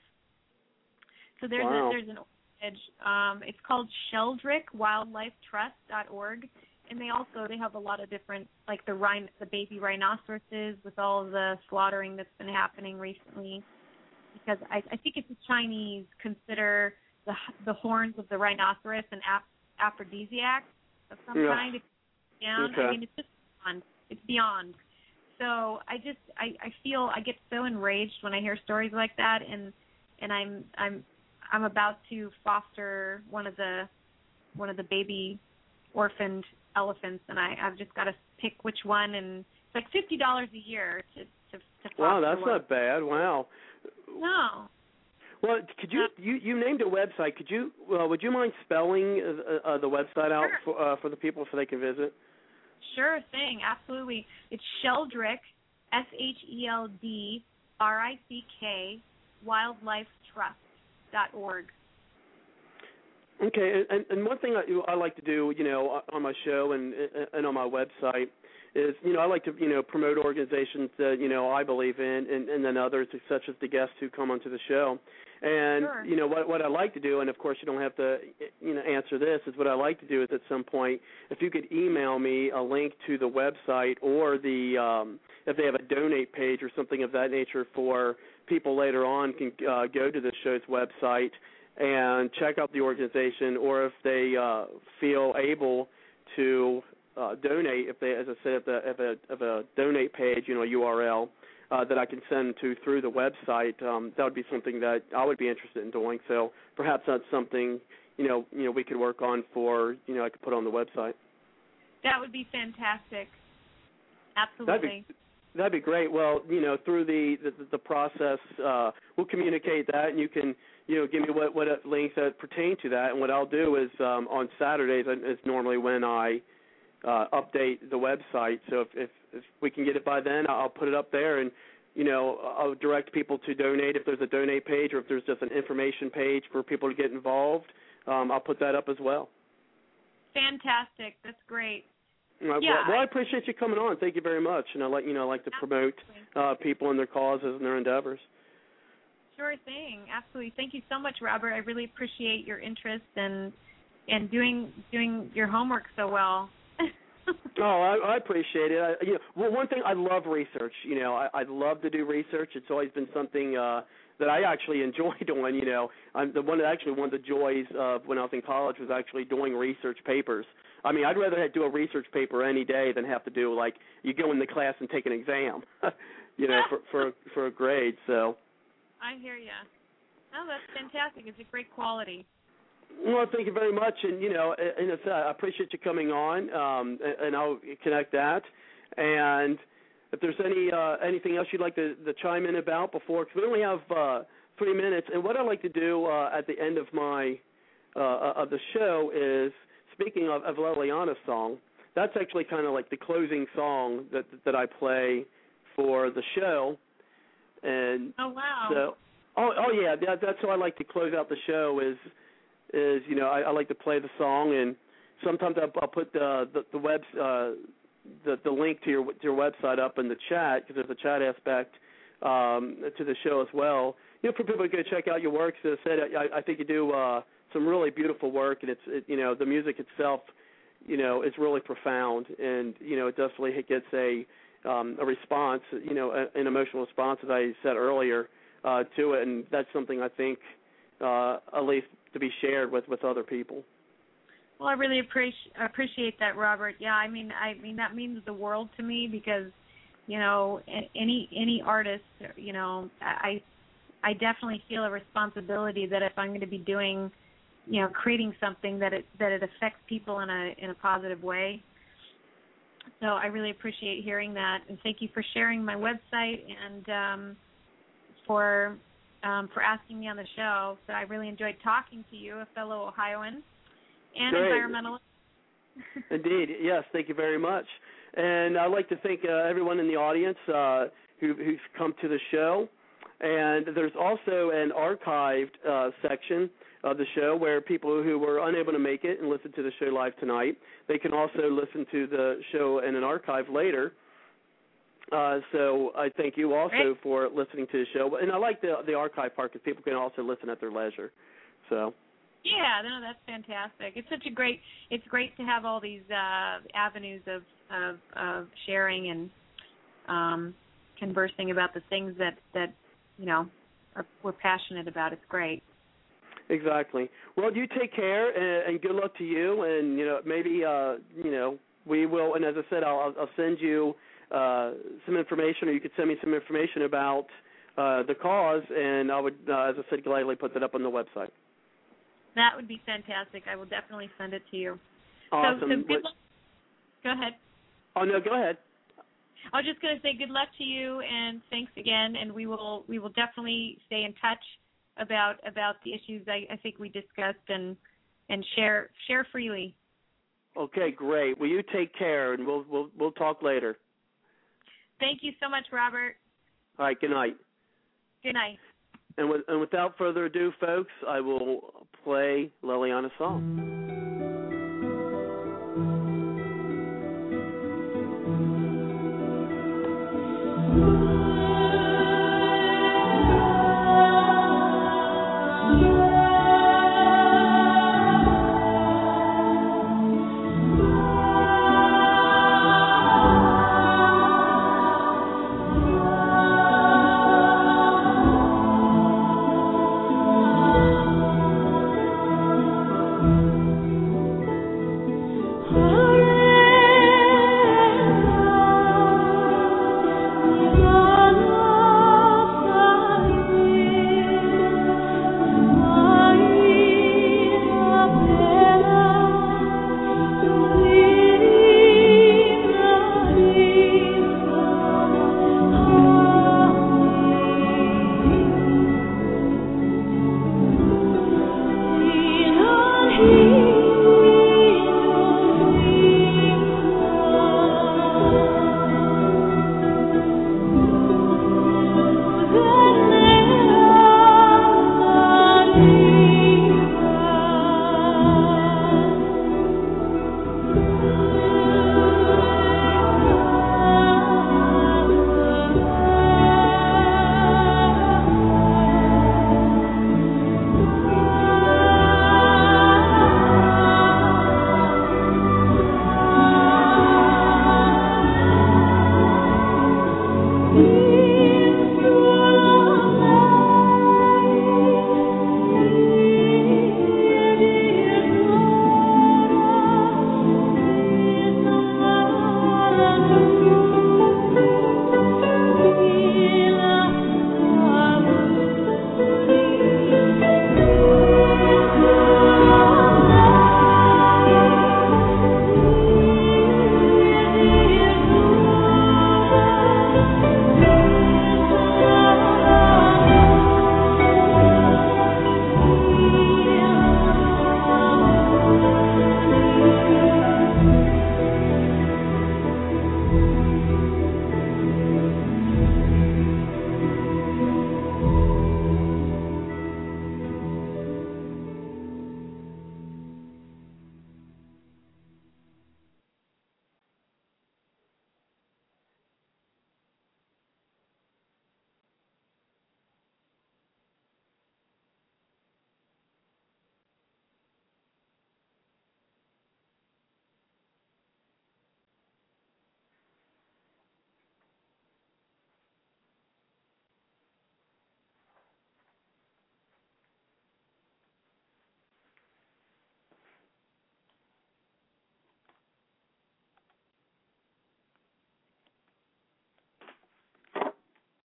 So there's wow. a there's an orphanage. Um, it's called Sheldrick Wildlife Trust dot org, and they also they have a lot of different, like the rhin the baby rhinoceroses with all of the slaughtering that's been happening recently. Because I, I think it's the Chinese consider the the horns of the rhinoceros an ap- aphrodisiac of some yeah. kind. It's down. Okay. I mean, it's just beyond. It's beyond. So I just I, I feel I get so enraged when I hear stories like that, and and I'm I'm I'm about to foster one of the one of the baby orphaned elephants, and I I've just got to pick which one, and it's like fifty dollars a year to to, to foster Wow, that's one. not bad. Wow. No. Well, could you you, you named a website? Could you well, would you mind spelling uh, uh, the website out Sure. for uh, for the people so they can visit? Sure thing, absolutely. It's Sheldrick, S H E L D R I C K, Wildlife Trust dot org. Okay, and, and one thing I, I like to do, you know, on my show and and on my website is, you know, I like to, you know, promote organizations that, you know, I believe in, and, and then others, such as the guests who come onto the show. And, sure. you know, what what I like to do, and of course you don't have to, you know, answer this, is what I like to do is at some point, if you could email me a link to the website or the, um, if they have a donate page or something of that nature for people later on can uh, go to the show's website and check out the organization, or if they uh, feel able to uh, donate, if they, as I said, if, the, if, a, if a donate page, you know, a U R L, Uh, that I can send to through the website, um, that would be something that I would be interested in doing. So perhaps that's something, you know, you know, we could work on for, you know, I could put on the website. That would be fantastic. Absolutely. That'd be, that'd be great. Well, you know, through the the, the process, uh, we'll communicate that, and you can, you know, give me what what links that pertain to that. And what I'll do is um, on Saturdays is normally when I uh, update the website. So if, if if we can get it by then, I'll put it up there, and, you know, I'll direct people to donate if there's a donate page, or if there's just an information page for people to get involved. Um, I'll put that up as well. Fantastic. That's great. Uh, yeah, well, well, I I appreciate you coming on. Thank you very much. And I like, you know, I like to promote uh, people and their causes and their endeavors. Sure thing. Absolutely. Thank you so much, Robert. I really appreciate your interest and and doing doing your homework so well. Oh, I, I appreciate it. I, you know, well, one thing, I love research. You know, I, I love to do research. It's always been something uh, that I actually enjoy doing. You know, I'm the one that actually one of the joys of when I was in college was actually doing research papers. I mean, I'd rather do a research paper any day than have to do, like, you go in the class and take an exam, you know, for for for a grade. So. I hear you. Oh, that's fantastic. It's a great quality. Well, thank you very much, and you know, and it's, uh, I appreciate you coming on, um, and, and I'll connect that. And if there's any uh, anything else you'd like to, to chime in about before, because we only have uh, three minutes, and what I like to do uh, at the end of my uh, of the show is, speaking of, of Leliana's song, that's actually kind of like the closing song that that I play for the show. And oh wow! So, oh oh yeah, that, that's how I like to close out the show is. Is you know I, I like to play the song, and sometimes I'll, I'll put the the, the web uh, the the link to your to your website up in the chat, because there's a chat aspect um, to the show as well. You know, for people to go check out your work. As I said, I, I think you do uh, some really beautiful work, and it's it, you know the music itself, you know, is really profound, and you know it definitely gets a um, a response, you know, a, an emotional response, as I said earlier, uh, to it, and that's something I think uh, at least to be shared with, with other people. Well, I really appreciate appreciate that, Robert. Yeah, I mean, I mean that means the world to me, because, you know, any any artist, you know, I I definitely feel a responsibility that if I'm going to be doing, you know, creating something that it that it affects people in a in a positive way. So I really appreciate hearing that, and thank you for sharing my website and um, for. Um, for asking me on the show. So I really enjoyed talking to you, a fellow Ohioan and Great. environmentalist. Indeed, yes, thank you very much. And I'd like to thank uh, everyone in the audience uh, who, who's come to the show. And there's also an archived uh, section of the show where people who were unable to make it and listen to the show live tonight, they can also listen to the show in an archive later. Uh, so I thank you also Great. for listening to the show. And I like the the archive part because people can also listen at their leisure. So. Yeah, no, that's fantastic. It's such a great. It's great to have all these uh, avenues of, of of sharing and um, conversing about the things that that you know are, we're passionate about. It's great. Exactly. Well, you take care, and, and good luck to you. And you know, maybe uh, you know we will. And as I said, I'll I'll send you. Uh, some information, or you could send me some information about uh, the cause, and I would, uh, as I said, gladly put that up on the website. That would be fantastic. I will definitely send it to you. Awesome. So, so good luck. Go ahead. Oh no, go ahead. I was just going to say good luck to you, and thanks again. And we will we will definitely stay in touch about about the issues I, I think we discussed, and and share share freely. Okay, great. Well, you take care, and we'll we'll we'll talk later. Thank you so much, Robert. All right, good night. Good night. And, with, and without further ado, folks, I will play Leliana's song. Thank you.